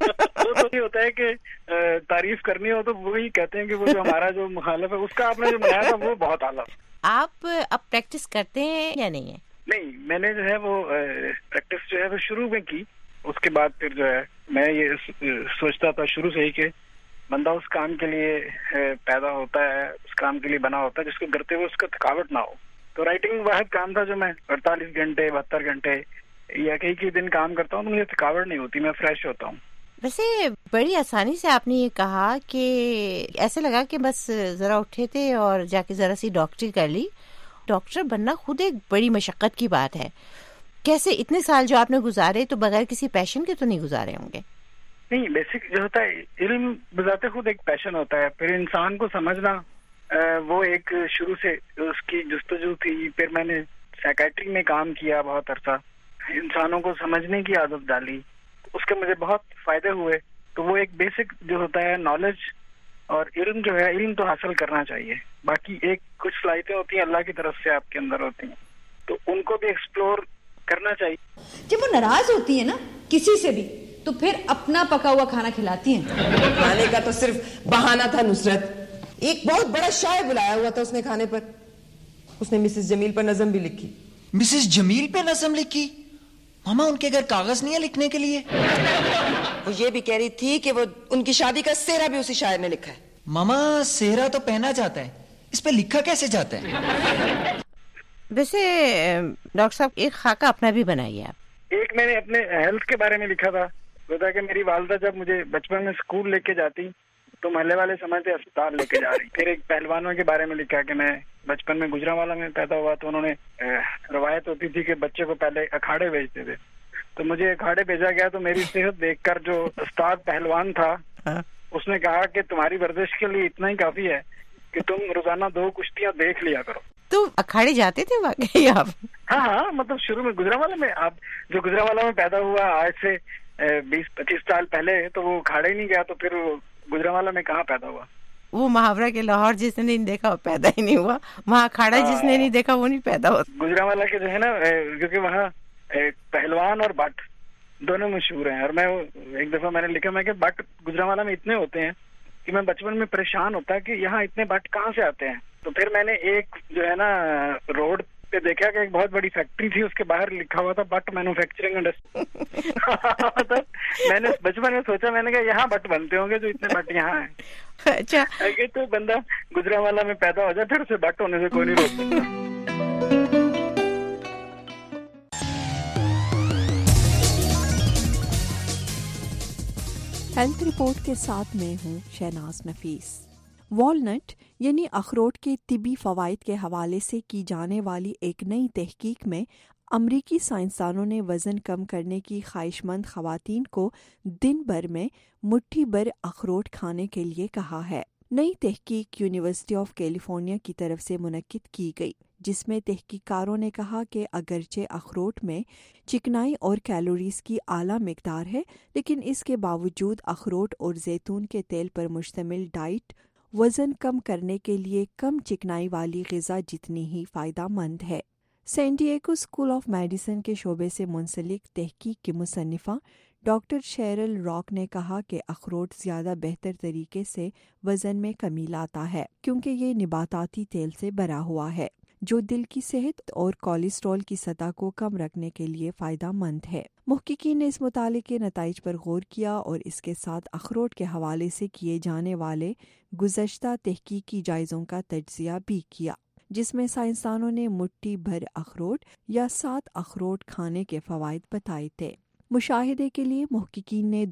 وہ تو یہ ہوتا ہے کہ تعریف کرنی ہو تو وہی کہتے ہیں کہ وہ جو ہمارا جو مخالف ہے اس کا آپ نے جو بنایا تھا وہ بہت اعلیٰ. آپ اب پریکٹس کرتے ہیں یا نہیں ہے؟ نہیں، میں نے جو ہے وہ پریکٹس جو ہے وہ شروع میں کی. اس کے بعد پھر جو ہے میں یہ سوچتا تھا شروع سے ہی کہ بندہ اس کام کے لیے پیدا ہوتا ہے، اس کام کے لیے بنا ہوتا ہے جس کو کرتے ہوئے اس کا تھکاوٹ نہ ہو. تو رائٹنگ واحد کام تھا جو میں 48 گھنٹے 72 گھنٹے یا کئی دن کام کرتا ہوں تو مجھے تھکاوٹ نہیں ہوتی، میں فریش ہوتا ہوں. ویسے بڑی آسانی سے آپ نے یہ کہا کہ ایسے لگا کہ بس ذرا اٹھے تھے اور جا کے ذرا سی ڈاکٹری کر لی. ڈاکٹر بننا خود ایک بڑی مشقت کی بات ہے. کیسے اتنے سال جو آپ نے گزارے تو بغیر کسی پیشن کے تو نہیں گزارے ہوں گے؟ نہیں، بیسک جو ہوتا ہے علم بذات خود ایک پیشن ہوتا ہے. پھر انسان کو سمجھنا وہ ایک شروع سے اس کی جستجو تھی. پھر میں نے سائیکیٹری میں کام کیا بہت عرصہ، انسانوں کو سمجھنے کی عادت ڈالی، اس کے مجھے بہت فائدے ہوئے. تو وہ ایک بیسک جو ہوتا ہے نالج اور علم جو ہے، علم تو حاصل کرنا چاہیے. باقی ایک کچھ صلاحیتیں ہوتی ہیں اللہ کی طرف سے آپ کے اندر ہوتی ہیں، تو ان کو بھی ایکسپلور کرنا چاہیے. جب وہ ناراض ہوتی ہے نا کسی سے بھی تو پھر اپنا پکا ہوا کھانا کھلاتی ہیں. کھانے کا تو صرف بہانہ تھا نصرت. ایک بہت بڑا شاعر بلایا ہوا تھا اس نے کھانے پر. اس نے مسز جمیل پر نظم بھی لکھی. مسز جمیل پہ نظم لکھی؟ ماما ان کے گھر کاغذ نہیں ہے لکھنے کے لیے. وہ یہ بھی کہہ رہی تھی کہ وہ ان کی شادی کا سہرا بھی اسی شاعر نے لکھا ہے. ماما سہرا تو پہنا جاتا ہے، اس پہ لکھا کیسے جاتا ہے؟ ویسے ڈاکٹر صاحب ایک خاکہ اپنا بھی بنائیے آپ. ایک میں نے اپنے ہیلتھ کے بارے میں لکھا تھا. بتا کہ میری والدہ جب مجھے بچپن میں اسکول لے کے جاتی تو محلے والے سمجھتے اسپتال لے کے جا رہی. پھر ایک پہلوانوں کے بارے میں لکھا کہ میں بچپن میں گجرانوالہ میں پیدا ہوا تو انہوں نے روایت ہوتی تھی کہ بچے کو پہلے اکھاڑے بھیجتے تھے. تو مجھے اکھاڑے بھیجا گیا تو میری صحت دیکھ کر جو استاد پہلوان تھا اس نے کہا کہ تمہاری ورزش کے لیے اتنا ہی کافی ہے کہ تم روزانہ 2 کشتیاں دیکھ لیا کرو. تو اکھاڑے جاتے تھے واقعی آپ؟ ہاں، مطلب شروع میں گجرانوالہ میں، آپ جو گجرانوالہ میں پیدا ہوا آج سے 20-25 سال پہلے تو وہ اکھاڑے ہی نہیں گیا تو پھر گجرانوالہ میں کہاں پیدا ہوا؟ وہ محاورہ کے لاہور جس نے نہیں دیکھا وہ پیدا ہی نہیں ہوا، وہاں اکھاڑا جس نے نہیں دیکھا وہ نہیں پیدا ہوا. گجرانوالہ کے جو ہے نا، کیونکہ وہاں پہلوان اور بٹ دونوں مشہور ہیں. اور میں ایک دفعہ میں نے لکھا میں کہ بٹ گجرانوالہ میں اتنے ہوتے ہیں کہ میں بچپن میں پریشان ہوتا کہ یہاں اتنے بٹ کہاں سے آتے ہیں. تو پھر میں نے ایک جو ہے نا روڈ پہ دیکھا کہ ایک بہت بڑی فیکٹری تھی، اس کے باہر لکھا ہوا تھا بٹ مینوفیکچرنگ انڈسٹری. میں نے بچپن میں سوچا، میں نے کہا یہاں بٹ بنتے ہوں گے جو اتنے بٹ یہاں ہیں. اچھا، اگر تو بندہ گجرانوالہ میں پیدا ہو جائے پھر اسے بٹ ہونے سے کوئی نہیں روک سکتا. ہیلتھ رپورٹ کے ساتھ میں ہوں شہناز نفیس. والنٹ یعنی اخروٹ کے طبی فوائد کے حوالے سے کی جانے والی ایک نئی تحقیق میں امریکی سائنسدانوں نے وزن کم کرنے کی خواہش مند خواتین کو دن بھر میں مٹھی بھر اخروٹ کھانے کے لیے کہا ہے. نئی تحقیق یونیورسٹی آف کیلیفورنیا کی طرف سے منعقد کی گئی، جس میں تحقیقکاروں نے کہا کہ اگرچہ اخروٹ میں چکنائی اور کیلوریز کی اعلیٰ مقدار ہے، لیکن اس کے باوجود اخروٹ اور زیتون کے تیل پر مشتمل ڈائٹ وزن کم کرنے کے لیے کم چکنائی والی غذا جتنی ہی فائدہ مند ہے. San Diego school of medicine کے شعبے سے منسلک تحقیق کی مصنفہ ڈاکٹر شیرل راک نے کہا کہ اخروٹ زیادہ بہتر طریقے سے وزن میں کمی لاتا ہے کیونکہ یہ نباتاتی تیل سے بھرا ہوا ہے، جو دل کی صحت اور کولیسٹرول کی سطح کو کم رکھنے کے لیے فائدہ مند ہے. محققین نے اس مطالعے کے نتائج پر غور کیا اور اس کے ساتھ اخروٹ کے حوالے سے کیے جانے والے گزشتہ تحقیقی جائزوں کا تجزیہ بھی کیا، جس میں سائنسدانوں نے مٹھی بھر اخروٹ یا 7 اخروٹ کھانے کے فوائد بتائے تھے. مشاہدے کے لیے محققین نے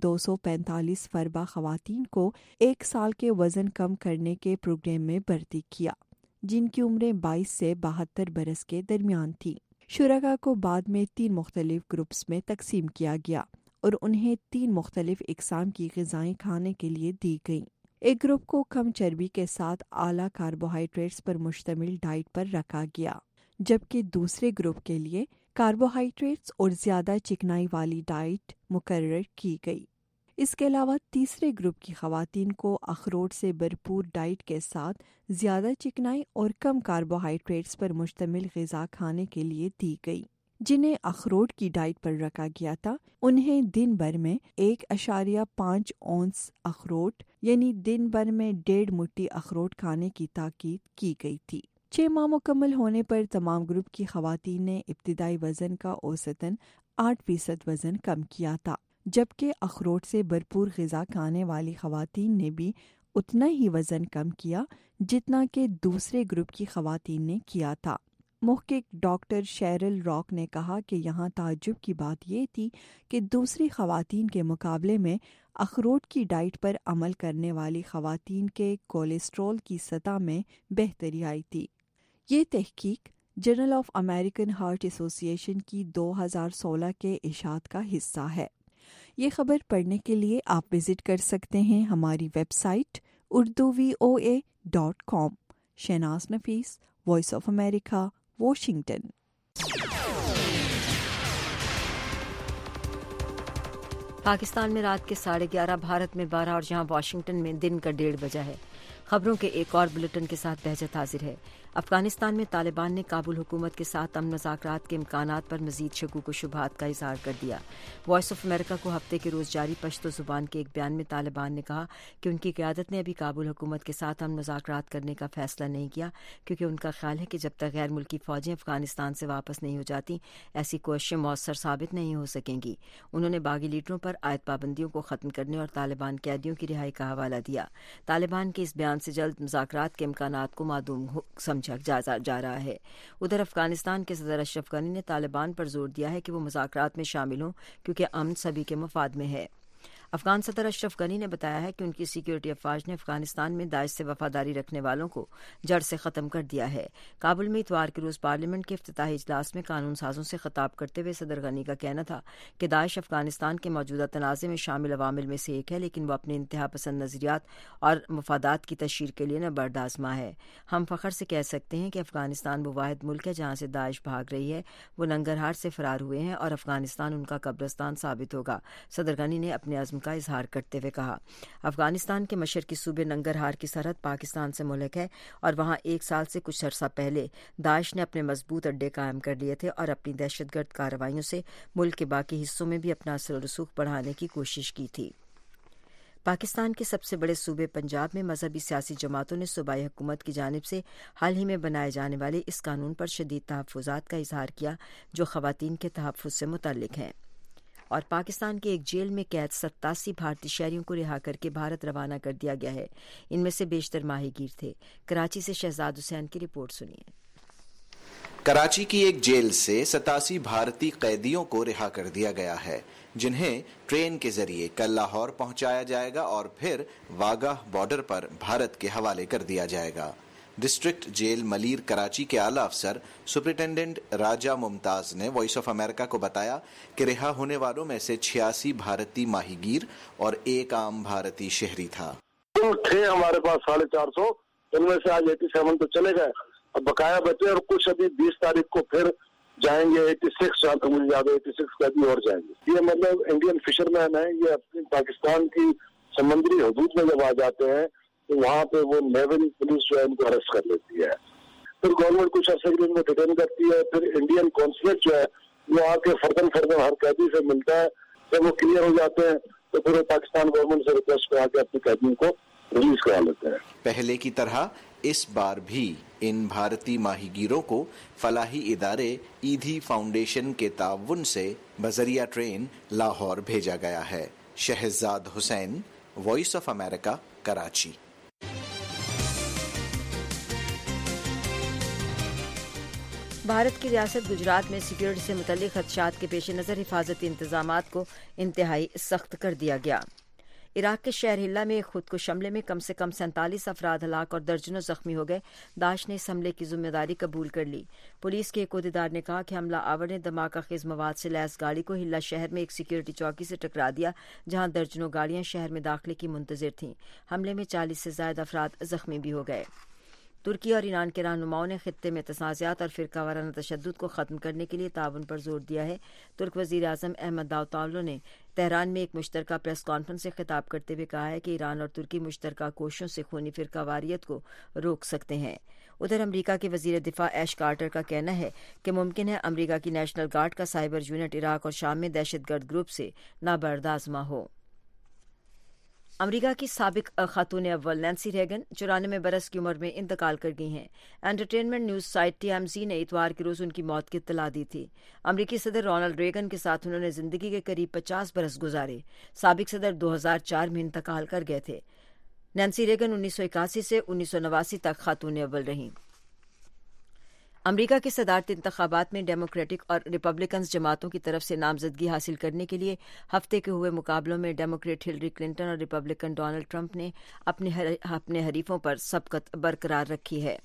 245 فربہ خواتین کو 1 سال کے وزن کم کرنے کے پروگرام میں بھرتی کیا، جن کی عمریں 22 سے 72 برس کے درمیان تھی. شرکاء کو بعد میں 3 مختلف گروپس میں تقسیم کیا گیا اور انہیں 3 مختلف اقسام کی غذائیں کھانے کے لیے دی گئیں. ایک گروپ کو کم چربی کے ساتھ اعلیٰ کاربوہائیڈریٹس پر مشتمل ڈائٹ پر رکھا گیا، جبکہ دوسرے گروپ کے لیے کاربوہائیڈریٹس اور زیادہ چکنائی والی ڈائٹ مقرر کی گئی. اس کے علاوہ تیسرے گروپ کی خواتین کو اخروٹ سے بھرپور ڈائٹ کے ساتھ زیادہ چکنائی اور کم کاربوہائیڈریٹس پر مشتمل غذا کھانے کے لیے دی گئی. जिन्हें अखरोट की डाइट पर रखा गया था, उन्हें दिन भर में 1.5 औंस अखरोट यानी दिन भर में 1.5 मुट्ठी अखरोट खाने की ताकीद की गई थी। 6 माह मुकम्मल होने पर तमाम ग्रुप की खवातीन ने इब्तिदाई वजन का औसतन 8% वजन कम किया था, जबकि अखरोट से भरपूर ग़िज़ा खाने वाली खवातीन ने भी उतना ही वजन कम किया जितना कि दूसरे ग्रुप की खवातीन ने किया था। मुहक्किक डॉक्टर शेरिल रॉक ने कहा कि यहाँ ताज्जुब की बात यह थी कि दूसरी खवातीन के मुकाबले में अखरोट की डाइट पर अमल करने वाली खवातीन के कोलेस्ट्रॉल की सतह में बेहतरी आई थी। ये तहकीक journal of American heart association की 2016 के इशात का हिस्सा है। ये खबर पढ़ने के लिए आप विजिट कर सकते हैं हमारी website urduvoa.com। Shahnaz Nafees, voice of America, Washington. Pakistan में रात के 11:30, भारत में 12 और जहां वाशिंगटन में दिन का 1:30 बजा है। खबरों के एक और बुलेटिन के साथ बहजत हाजिर है। अफगानिस्तान में तालिबान ने काबुल हुकूमत के साथ अमन मुज़ाकरात के इम्कानात पर मजीद शकूक व शुबहात का इजहार कर दिया। वॉइस ऑफ अमेरिका को हफ्ते के रोज़ जारी पश्तो ज़ुबान के एक बयान में तालिबान ने कहा कि उनकी क़यादत ने अभी काबुल हुकूमत के साथ अमन मुज़ाकरात करने का फैसला नहीं किया, क्योंकि उनका ख्याल है कि जब तक गैर मुल्की फ़ौजें अफगानिस्तान से वापस नहीं हो जाती, ऐसी कोशिशें मौसर साबित नहीं हो सकेंगी। उन्होंने बागी लीडरों पर आयद पाबंदियों को ख़त्म करने और तालिबान कैदियों की रिहाई का हवाला दिया। तालिबान के इस बयान से जल्द मुज़ाकरात के इम्कानात को मादूम समझा जा रहा है। उधर अफगानिस्तान के सदर अशरफ गनी ने तालिबान पर जोर दिया है कि वो मुज़ाकरात में शामिल हों, क्योंकि अमन सभी के मफाद में है। अफगान सदर अशरफ गनी ने बताया है कि उनकी सिक्योरिटी अफवाज ने अफगानिस्तान में दाइश से वफादारी रखने वालों को जड़ से ख़त्म कर दिया है। काबुल में इतवार के रोज़ पार्लियामेंट के इफ्तिताही इजलास में कानून साजों से खिताब करते हुए सदर गनी का कहना था कि दाइश अफगानिस्तान के मौजूदा तनाज़े में शामिल अवामिल में से एक है, लेकिन वो अपने इंतहा पसंद नज़रियात और मफादात की तशहीर के लिए न बर्द आज़मा है। हम फ़ख्र से कह सकते हैं कि अफगानिस्तान वो वाहिद मुल्क है जहाँ से दाइश भाग रही है। वो नंगरहार से फ़रार हुए हैं और अफगानिस्तान उनका कब्रिस्तान साबित होगा, सदर गनी ने अपने अज़्म का इजहार करते हुए कहा। अफगानिस्तान के मशरकी सूबे नंगरहार की सरहद पाकिस्तान से मुल्क है और वहाँ 1 साल से कुछ अरसा पहले दाइश ने अपने मजबूत अड्डे कायम कर लिए थे और अपनी दहशतगर्द कार्रवाइयों से मुल्क के बाकी हिस्सों में भी अपना असर रसूख बढ़ाने की कोशिश की थी। पाकिस्तान के सबसे बड़े सूबे पंजाब में मजहबी सियासी जमातों ने सूबाई हुकूमत की जानिब से हाल ही में बनाए जाने वाले इस कानून पर शदीद तहफ़्फ़ुज़ात का इजहार किया जो ख़वातीन के तहफ़्फ़ुज़ से मुतल्लिक हैं। और पाकिस्तान के एक जेल में कैद 87 भारतीय शहरियों को रिहा करके भारत रवाना कर दिया गया है। इनमें से बेशतर माहीगीर थे। कराची से शहजाद हुसैन की रिपोर्ट सुनिए। कराची की एक जेल से 87 भारतीय कैदियों को रिहा कर दिया गया है, जिन्हें ट्रेन के जरिए कल लाहौर पहुंचाया जाएगा और फिर वागाह बॉर्डर पर भारत के हवाले कर दिया जाएगा। डिस्ट्रिक्ट जेल मलीर कराची के आला अफसर सुपरिटेंडेंट राजा मुमताज ने वॉइस ऑफ अमेरिका को बताया कि रिहा होने वालों में से 86 भारतीय माहीगीर और 1 आम भारतीय शहरी था। थे हमारे पास 450, उनमें से आज 87 तो चले गए, अब बकाया बचे और कुछ अभी 20 तारीख को फिर जाएंगे 86, जहाँ तक मुझे याद है 86 कैदी और जाएंगे। ये मतलब इंडियन फिशरमैन है, ये अपनी पाकिस्तान की समुद्री हदूद में जब आ जाते हैं तो वहाँ पे वो नेवल पुलिस जो है उनको अरेस्ट कर लेती है, फिर गवर्नमेंट कुछ अर्से के लिए उनको डिटेन करती है, फिर इंडियन कॉन्सुलेट जो है वो आके फर्दन हर कैदी से मिलता है, जब वो क्लियर हो जाते हैं तो फिर पाकिस्तान गवर्नमेंट से रिक्वेस्ट करा के अपनी कैदियों को रिलीज करा लेते हैं। पहले की तरह इस बार भी इन भारतीय माहीगीरों को फलाही इदारे ईदी फाउंडेशन के ताउन से बजरिया ट्रेन लाहौर भेजा गया है। Shahzad Hussain, voice of America, Karachi. Bharat की रियासत गुजरात में सिक्योरिटी से मुतल्लिक खदशात के पेश नज़र हिफाजती इंतजामात को इंतहाई सख्त कर दिया गया। इराक के शहर हिल्ला में एक खुदकुश हमले में कम से कम 47 अफराद हलाक और दर्जनों जख्मी हो गए। दाश ने इस हमले की जिम्मेदारी कबूल कर ली। पुलिस के एक अहदेदार ने कहा कि हमला आवर ने धमाका खेज मवाद से लैस गाड़ी को हिल्ला शहर में एक सिक्योरिटी चौकी से टकरा दिया, जहां दर्जनों गाड़ियां शहर में दाखिले की मुंतजिर थीं। हमले में 40 से ज्यादा अफराद जख्मी भी हो गए। ترکی اور ایران کے رہنماؤں نے خطے میں تنازعات اور فرقہ وارانہ تشدد کو ختم کرنے کے لیے تعاون پر زور دیا ہے۔ ترک وزیر اعظم احمد داوطاولو نے تہران میں ایک مشترکہ پریس کانفرنس سے خطاب کرتے ہوئے کہا ہے کہ ایران اور ترکی مشترکہ کوششوں سے خونی فرقہ واریت کو روک سکتے ہیں۔ ادھر امریکہ کے وزیر دفاع ایش کارٹر کا کہنا ہے کہ ممکن ہے امریکہ کی نیشنل گارڈ کا سائبر یونٹ عراق اور شام میں دہشت گرد گروپ سے نابردآزما ہو۔ امریکہ کی سابق خاتون اول نینسی ریگن 94 برس کی عمر میں انتقال کر گئی ہیں۔ انٹرٹینمنٹ نیوز سائٹ TMZ نے اتوار کے روز ان کی موت کی اطلاع دی تھی۔ امریکی صدر رونالڈ ریگن کے ساتھ انہوں نے زندگی کے قریب 50 برس گزارے۔ سابق صدر 2004 میں انتقال کر گئے تھے۔ نینسی ریگن 1981 سے 1989 تک خاتون اول رہیں۔ امریکہ کے صدارتی انتخابات میں ڈیموکریٹک اور ریپبلکنز جماعتوں کی طرف سے نامزدگی حاصل کرنے کے لیے ہفتے کے ہوئے مقابلوں میں ڈیموکریٹ ہلری کلنٹن اور ریپبلکن ڈونلڈ ٹرمپ نے اپنے حریفوں پر سبقت برقرار رکھی ہے۔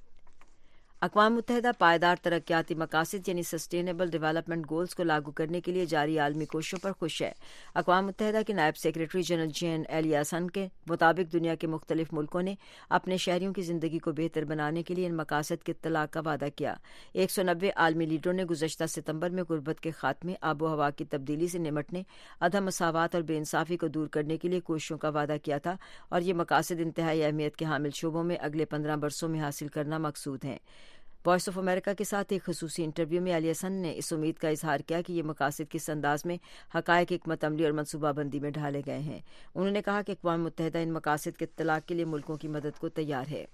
اقوام متحدہ پائیدار ترقیاتی مقاصد یعنی سسٹینیبل ڈیولپمنٹ گولز کو لاگو کرنے کے لیے جاری عالمی کوششوں پر خوش ہے۔ اقوام متحدہ کے نائب سیکریٹری جنرل جین ایلیاسن کے مطابق دنیا کے مختلف ملکوں نے اپنے شہریوں کی زندگی کو بہتر بنانے کے لیے ان مقاصد کے اطلاع کا وعدہ کیا۔ 190 عالمی لیڈروں نے گزشتہ ستمبر میں غربت کے خاتمے، آب و ہوا کی تبدیلی سے نمٹنے، عدم مساوات اور بے انصافی کو دور کرنے کے لیے کوششوں کا وعدہ کیا تھا، اور یہ مقاصد انتہائی اہمیت کے حامل شعبوں میں اگلے 15 برسوں میں حاصل کرنا مقصود ہیں۔ وائس آف امریکہ کے ساتھ ایک خصوصی انٹرویو میں ایلیسن نے اس امید کا اظہار کیا کہ یہ مقاصد کس انداز میں حقائق، حکمت عملی اور منصوبہ بندی میں ڈھالے گئے ہیں۔ انہوں نے کہا کہ اقوام متحدہ ان مقاصد کے اطلاق کے لیے ملکوں کی مدد کو تیار ہے۔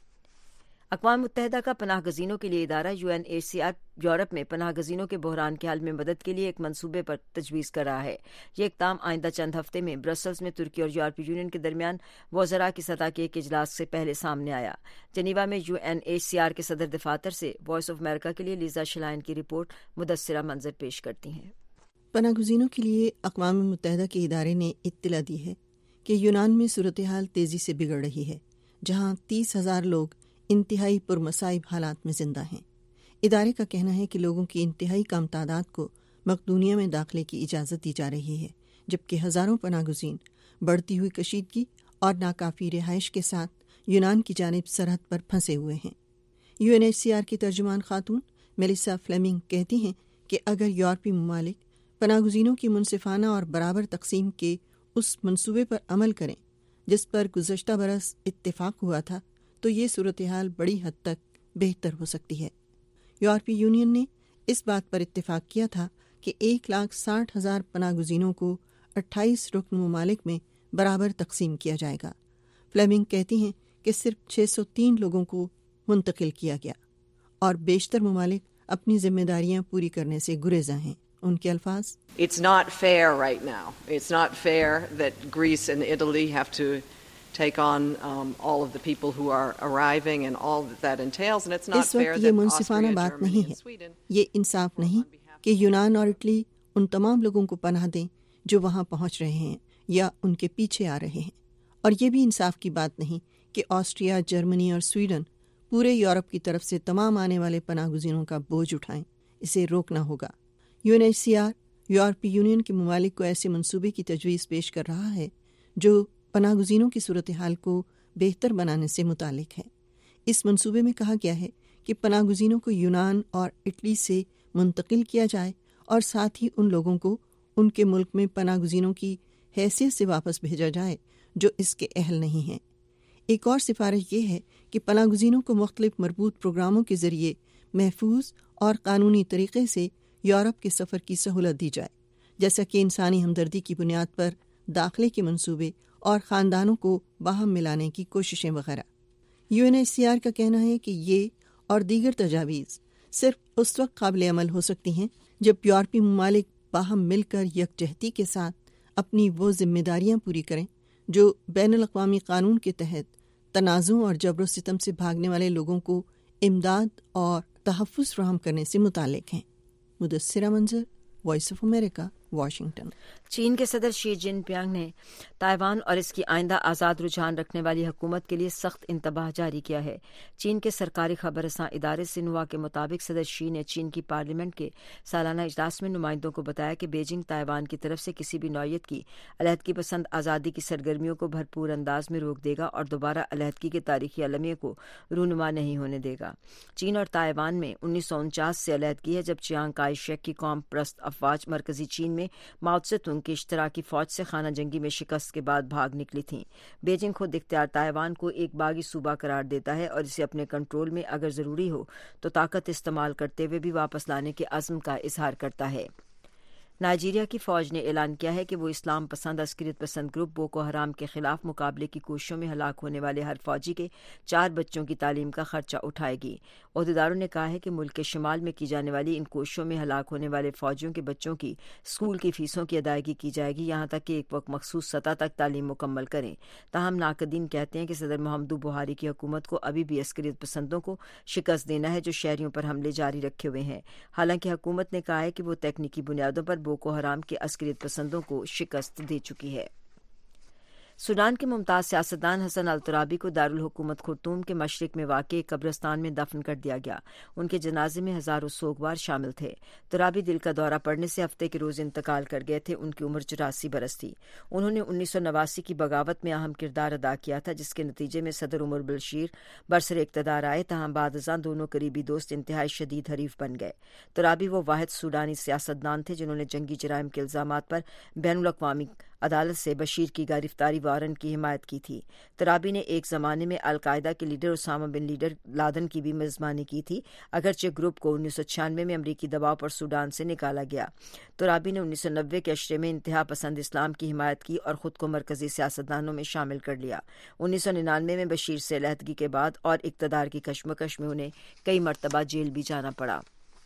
اقوام متحدہ کا پناہ گزینوں کے لیے ادارہ UNHCR یورپ میں پناہ گزینوں کے بحران کے حل میں مدد کے لیے ایک منصوبے پر تجویز کر رہا ہے۔ یہ اقدام آئندہ چند ہفتے میں برسلز میں ترکی اور یورپی یونین کے درمیان وزراء کی سطح کے ایک اجلاس سے پہلے سامنے آیا۔ جنیوا میں UNHCR کے صدر دفاتر سے وائس آف امریکہ کے لیے لیزا شلائن کی رپورٹ مدثرہ منظر پیش کرتی ہیں۔ پناہ گزینوں کے لیے اقوام متحدہ کے ادارے نے اطلاع دی ہے کہ یونان میں صورتحال تیزی سے بگڑ رہی ہے، جہاں 30,000 لوگ انتہائی پرمصائب حالات میں زندہ ہیں۔ ادارے کا کہنا ہے کہ لوگوں کی انتہائی کم تعداد کو مقدونیہ میں داخلے کی اجازت دی جا رہی ہے، جبکہ ہزاروں پناہ گزین بڑھتی ہوئی کشیدگی اور ناکافی رہائش کے ساتھ یونان کی جانب سرحد پر پھنسے ہوئے ہیں۔ UNHCR کی ترجمان خاتون میلیسا فلیمنگ کہتی ہیں کہ اگر یورپی ممالک پناہ گزینوں کی منصفانہ اور برابر تقسیم کے اس منصوبے پر عمل کریں جس پر گزشتہ برس اتفاق ہوا تھا، تو یہ صورتحال بڑی حد تک بہتر ہو سکتی ہے۔ یورپی یونین نے اس بات پر اتفاق کیا تھا کہ 1,60,000 پناہ گزینوں کو 28 رکن ممالک میں برابر تقسیم کیا جائے گا۔ فلیمنگ کہتی ہیں کہ صرف 603 لوگوں کو منتقل کیا گیا اور بیشتر ممالک اپنی ذمہ داریاں پوری کرنے سے گریزاں ہیں۔ ان کے الفاظ: It's not fair right now. It's not fair that Greece and Italy have to take on all of the people who are arriving and all that entails, and it's not fair that یہ منصفانہ بات نہیں ہے، یہ انصاف نہیں کہ یونان اور اٹلی ان تمام لوگوں کو پناہ دیں جو وہاں پہنچ رہے ہیں یا ان کے پیچھے آ رہے ہیں، اور یہ بھی انصاف کی بات نہیں کہ آسٹریا، جرمنی اور سویڈن پورے یورپ کی طرف سے تمام آنے والے پناہ گزینوں کا بوجھ اٹھائیں۔ اسے روکنا ہوگا۔ UNHCR یورپی یونین کے ممالک کو ایسے منصوبے کی تجویز پیش کر رہا ہے جو پناہ گزینوں کی صورتحال کو بہتر بنانے سے متعلق ہے۔ اس منصوبے میں کہا گیا ہے کہ پناہ گزینوں کو یونان اور اٹلی سے منتقل کیا جائے اور ساتھ ہی ان لوگوں کو ان کے ملک میں پناہ گزینوں کی حیثیت سے واپس بھیجا جائے جو اس کے اہل نہیں ہیں۔ ایک اور سفارش یہ ہے کہ پناہ گزینوں کو مختلف مربوط پروگراموں کے ذریعے محفوظ اور قانونی طریقے سے یورپ کے سفر کی سہولت دی جائے، جیسا کہ انسانی ہمدردی کی بنیاد پر داخلے کے منصوبے اور خاندانوں کو باہم ملانے کی کوششیں وغیرہ۔ UNHCR کا کہنا ہے کہ یہ اور دیگر تجاویز صرف اس وقت قابل عمل ہو سکتی ہیں جب یورپی ممالک باہم مل کر یکجہتی کے ساتھ اپنی وہ ذمہ داریاں پوری کریں جو بین الاقوامی قانون کے تحت تنازع اور جبر و ستم سے بھاگنے والے لوگوں کو امداد اور تحفظ فراہم کرنے سے متعلق ہیں۔ Mudassira Manzar, voice of America, Washington. چین کے صدر شی جن پینگ نے تائیوان اور اس کی آئندہ آزاد رجحان رکھنے والی حکومت کے لیے سخت انتباہ جاری کیا ہے۔ چین کے سرکاری خبر رساں ادارے سنہوا کے مطابق صدر شی نے چین کی پارلیمنٹ کے سالانہ اجلاس میں نمائندوں کو بتایا کہ بیجنگ تائیوان کی طرف سے کسی بھی نوعیت کی علیحدگی پسند آزادی کی سرگرمیوں کو بھرپور انداز میں روک دے گا اور دوبارہ علیحدگی کے تاریخی المیہ کو رونما نہیں ہونے دے گا۔ چین اور تائیوان میں 1949 سے علیحدگی ہے، جب چیانگ کائی شیک کی قوم پرست افواج مرکزی چین میں ماؤ تسے تونگ کی اشتراکی فوج سے خانہ جنگی میں شکست کے بعد بھاگ نکلی تھیں۔ بیجنگ خود اختیار تائیوان کو ایک باغی صوبہ قرار دیتا ہے اور اسے اپنے کنٹرول میں اگر ضروری ہو تو طاقت استعمال کرتے ہوئے بھی واپس لانے کے عزم کا اظہار کرتا ہے۔ نائجیریا کی فوج نے اعلان کیا ہے کہ وہ اسلام پسند عسکریت پسند گروپ بوکو حرام کے خلاف مقابلے کی کوششوں میں ہلاک ہونے والے ہر فوجی کے 4 بچوں کی تعلیم کا خرچہ اٹھائے گی۔ عہدیداروں نے کہا ہے کہ ملک کے شمال میں کی جانے والی ان کوششوں میں ہلاک ہونے والے فوجیوں کے بچوں کی اسکول کی فیسوں کی ادائیگی کی جائے گی، یہاں تک کہ ایک وقت مخصوص سطح تک تعلیم مکمل کریں۔ تاہم ناقدین کہتے ہیں کہ صدر محمدو بہاری کی حکومت کو ابھی بھی عسکریت پسندوں کو شکست دینا ہے جو شہریوں پر حملے جاری رکھے ہوئے ہیں۔ حالانکہ حکومت نے کہا ہے کہ وہ تکنیکی بنیادوں پر بوکو حرام کے عسکریت پسندوں کو شکست دے چکی ہے۔ سوڈان کے ممتاز سیاستدان حسن الترابی کو دارالحکومت خرطوم کے مشرق میں واقع ایک قبرستان میں دفن کر دیا گیا۔ ان کے جنازے میں ہزاروں سوگوار شامل تھے۔ ترابی دل کا دورہ پڑنے سے ہفتے کے روز انتقال کر گئے تھے۔ ان کی عمر 84 برس تھی۔ انہوں نے 1989 کی بغاوت میں اہم کردار ادا کیا تھا، جس کے نتیجے میں صدر عمر البشیر برسر اقتدار آئے، تاہم بعد ازاں دونوں قریبی دوست انتہائی شدید حریف بن گئے۔ ترابی وہ واحد سوڈانی سیاستدان تھے جنہوں نے جنگی جرائم کے الزامات پر بین الاقوامی عدالت سے بشیر کی گرفتاری وارنٹ کی حمایت کی تھی۔ ترابی نے ایک زمانے میں القاعدہ کے لیڈر اسامہ بن لادن کی بھی میزبانی کی تھی، اگرچہ گروپ کو 1996 میں امریکی دباؤ پر سوڈان سے نکالا گیا۔ ترابی نے 1990 کے عشرے میں انتہا پسند اسلام کی حمایت کی اور خود کو مرکزی سیاستدانوں میں شامل کر لیا۔ 1999 میں بشیر سے علیحدگی کے بعد اور اقتدار کی کشمکش میں انہیں کئی مرتبہ جیل بھی جانا پڑا۔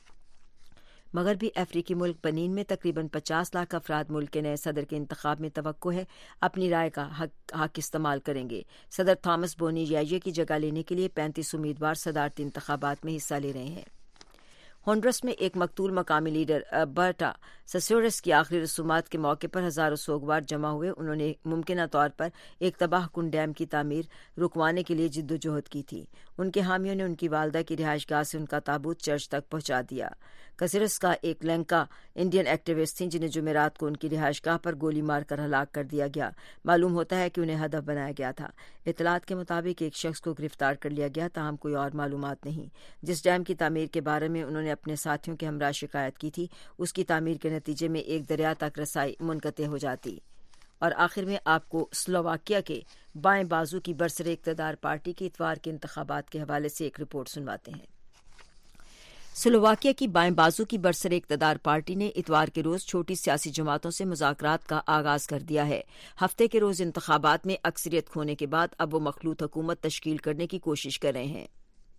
مغربی افریقی ملک بنین میں تقریباً 50 لاکھ افراد ملک کے نئے صدر کے انتخاب میں توقع ہے اپنی رائے کا حق استعمال کریں گے۔ صدر تھامس بونی یایے کی جگہ لینے کے لیے 35 امیدوار صدارتی انتخابات میں حصہ لے رہے ہیں۔ ہونڈرس میں ایک مقتول مقامی لیڈر برٹا سسیورس کی آخری رسومات کے موقع پر ہزاروں سوگوار جمع ہوئے۔ انہوں نے ممکنہ طور پر ایک تباہ کن ڈیم کی تعمیر رکوانے کے لیے جدوجہد کی تھی۔ ان کے حامیوں نے ان کی والدہ کی رہائش گاہ سے ان کا تابوت چرچ تک پہنچا دیا۔ کسیرس کا ایک لنکا انڈین ایکٹیوسٹ تھیں جنہیں جمعرات کو ان کی رہائش گاہ پر گولی مار کر ہلاک کر دیا گیا۔ معلوم ہوتا ہے کہ انہیں ہدف بنایا گیا تھا۔ اطلاعات کے مطابق ایک شخص کو گرفتار کر لیا گیا، تاہم کوئی اور معلومات نہیں۔ جس ڈیم کی تعمیر کے بارے میں انہوں نے اپنے ساتھیوں کے ہمراہ شکایت کی تھی، اس کی تعمیر کے نتیجے میں ایک دریا تک رسائی منقطع ہو جاتی۔ اور آخر میں آپ کو سلوواکیہ کے بائیں بازو کی برسر اقتدار پارٹی کے اتوار کے انتخابات کے حوالے سے ایک رپورٹ سنواتے ہیں۔ سلوواکیہ کی بائیں بازو کی برسر اقتدار پارٹی نے اتوار کے روز چھوٹی سیاسی جماعتوں سے مذاکرات کا آغاز کر دیا ہے۔ ہفتے کے روز انتخابات میں اکثریت کھونے کے بعد اب وہ مخلوط حکومت تشکیل کرنے کی کوشش کر رہے ہیں۔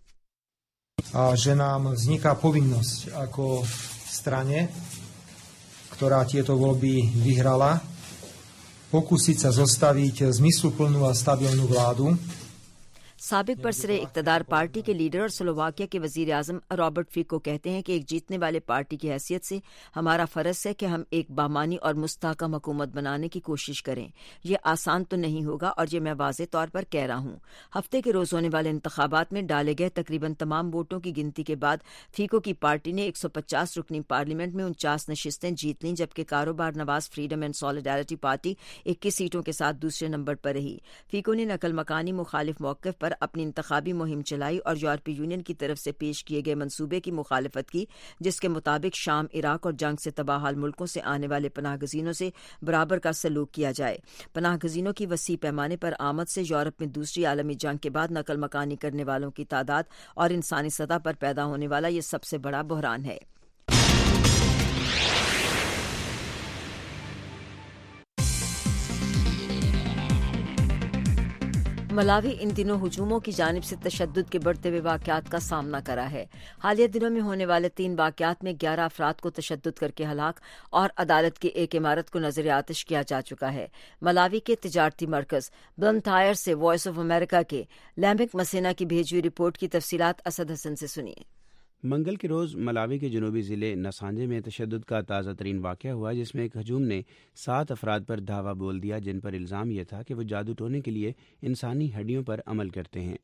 že nám vzniká povinnosť ako strane, ktorá tieto voľby vyhrala, pokúsiť sa zostaviť zmysluplnú a stabilnú vládu. سابق برسر اقتدار پارٹی کے لیڈر اور سلوواکیہ کے وزیر اعظم رابرٹ فیکو کہتے ہیں کہ ایک جیتنے والے پارٹی کی حیثیت سے ہمارا فرض ہے کہ ہم ایک بامانی اور مستحکم حکومت بنانے کی کوشش کریں۔ یہ آسان تو نہیں ہوگا اور یہ میں واضح طور پر کہہ رہا ہوں۔ ہفتے کے روز ہونے والے انتخابات میں ڈالے گئے تقریباً تمام ووٹوں کی گنتی کے بعد فیکو کی پارٹی نے 150 رکنی پارلیمنٹ میں 49 نشستیں جیت لیں، جبکہ کاروبار نواز فریڈم اینڈ سالیڈیرٹی پارٹی 21 سیٹوں کے ساتھ دوسرے نمبر پر رہی۔ فیکو نے نقل مکانی مخالف موقف پر اپنی انتخابی مہم چلائی اور یورپی یونین کی طرف سے پیش کیے گئے منصوبے کی مخالفت کی، جس کے مطابق شام، عراق اور جنگ سے تباہ حال ملکوں سے آنے والے پناہ گزینوں سے برابر کا سلوک کیا جائے۔ پناہ گزینوں کی وسیع پیمانے پر آمد سے یورپ میں دوسری عالمی جنگ کے بعد نقل مکانی کرنے والوں کی تعداد اور انسانی سطح پر پیدا ہونے والا یہ سب سے بڑا بحران ہے۔ ملاوی ان دنوں ہجوموں کی جانب سے تشدد کے بڑھتے ہوئے واقعات کا سامنا کرا ہے۔ حالیہ دنوں میں ہونے والے 3 واقعات میں 11 افراد کو تشدد کر کے ہلاک اور عدالت کی ایک عمارت کو نظر آتش کیا جا چکا ہے۔ ملاوی کے تجارتی مرکز بلنٹائر سے وائس آف امریکہ کے لیمبک مسینا کی بھیجی ہوئی رپورٹ کی تفصیلات اسد حسن سے سنیے۔ منگل کے روز ملاوی کے جنوبی ضلع نسانجے میں تشدد کا تازہ ترین واقعہ ہوا، جس میں ایک ہجوم نے 7 افراد پر دھاوا بول دیا، جن پر الزام یہ تھا کہ وہ جادو ٹونے کے لیے انسانی ہڈیوں پر عمل کرتے ہیں۔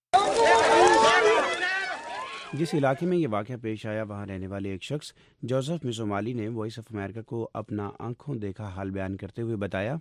جس علاقے میں یہ واقعہ پیش آیا، وہاں رہنے والے ایک شخص جوزف مسومالی نے وائس آف امریکہ کو اپنا آنکھوں دیکھا حال بیان کرتے ہوئے بتایا،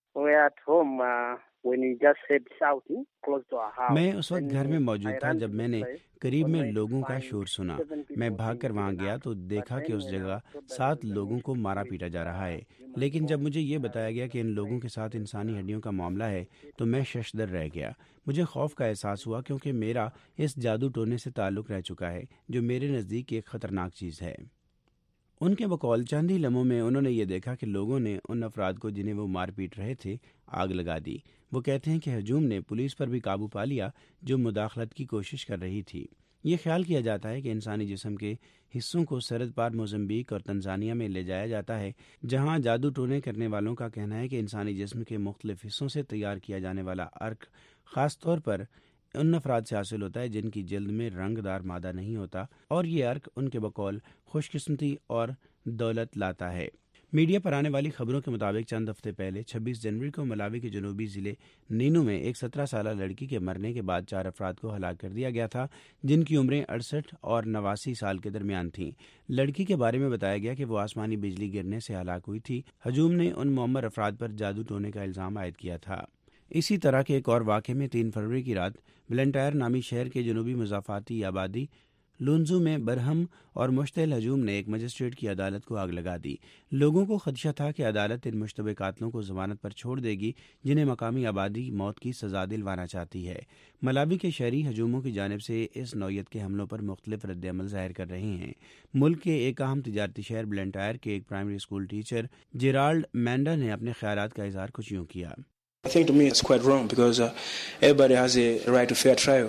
میں اس وقت گھر میں موجود تھا جب میں نے قریب میں لوگوں کا شور سنا۔ میں بھاگ کر وہاں گیا تو دیکھا کہ اس جگہ 7 لوگوں کو مارا پیٹا جا رہا ہے، لیکن جب مجھے یہ بتایا گیا کہ ان لوگوں کے ساتھ انسانی ہڈیوں کا معاملہ ہے تو میں ششدر رہ گیا۔ مجھے خوف کا احساس ہوا کیونکہ میرا اس جادو ٹونے سے تعلق رہ چکا ہے، جو میرے نزدیک ایک خطرناک چیز ہے۔ ان کے بقول چند ہی لمحوں میں انہوں نے یہ دیکھا کہ لوگوں نے ان افراد کو جنہیں وہ مار پیٹ رہے تھے آگ لگا دی۔ وہ کہتے ہیں کہ ہجوم نے پولیس پر بھی قابو پا لیا جو مداخلت کی کوشش کر رہی تھی۔ یہ خیال کیا جاتا ہے کہ انسانی جسم کے حصوں کو سرحد پار موزمبیق اور تنزانیہ میں لے جایا جاتا ہے، جہاں جادو ٹونے کرنے والوں کا کہنا ہے کہ انسانی جسم کے مختلف حصوں سے تیار کیا جانے والا عرق خاص طور پر ان افراد سے حاصل ہوتا ہے جن کی جلد میں رنگ دار مادہ نہیں ہوتا، اور یہ عرق ان کے بقول خوش قسمتی اور دولت لاتا ہے۔ میڈیا پر آنے والی خبروں کے مطابق چند ہفتے پہلے 26 جنوری کو ملاوی کے جنوبی ضلع نینو میں ایک 17 سالہ لڑکی کے مرنے کے بعد 4 افراد کو ہلاک کر دیا گیا تھا، جن کی عمریں 68 اور 89 سال کے درمیان تھیں۔ لڑکی کے بارے میں بتایا گیا کہ وہ آسمانی بجلی گرنے سے ہلاک ہوئی تھی۔ ہجوم نے ان معمر افراد پر جادو ٹونے کا الزام عائد کیا تھا۔ اسی طرح کے ایک اور واقعے میں 3 فروری کی رات بلنٹائر نامی شہر کے جنوبی مضافاتی آبادی لونزو میں برہم اور مشتعل ہجوم نے ایک مجسٹریٹ کی عدالت کو آگ لگا دی۔ لوگوں کو خدشہ تھا کہ عدالت ان مشتبہ قاتلوں کو ضمانت پر چھوڑ دے گی جنہیں مقامی آبادی موت کی سزا دلوانا چاہتی ہے۔ ملاوی کے شہری ہجوموں کی جانب سے اس نوعیت کے حملوں پر مختلف رد عمل ظاہر کر رہے ہیں۔ ملک کے ایک اہم تجارتی شہر بلنٹائر کے ایک primary school teacher Gerald Menda نے اپنے خیالات کا اظہار کچھ یوں کیا۔ I think to me it's quite wrong because everybody has a right to fair trial.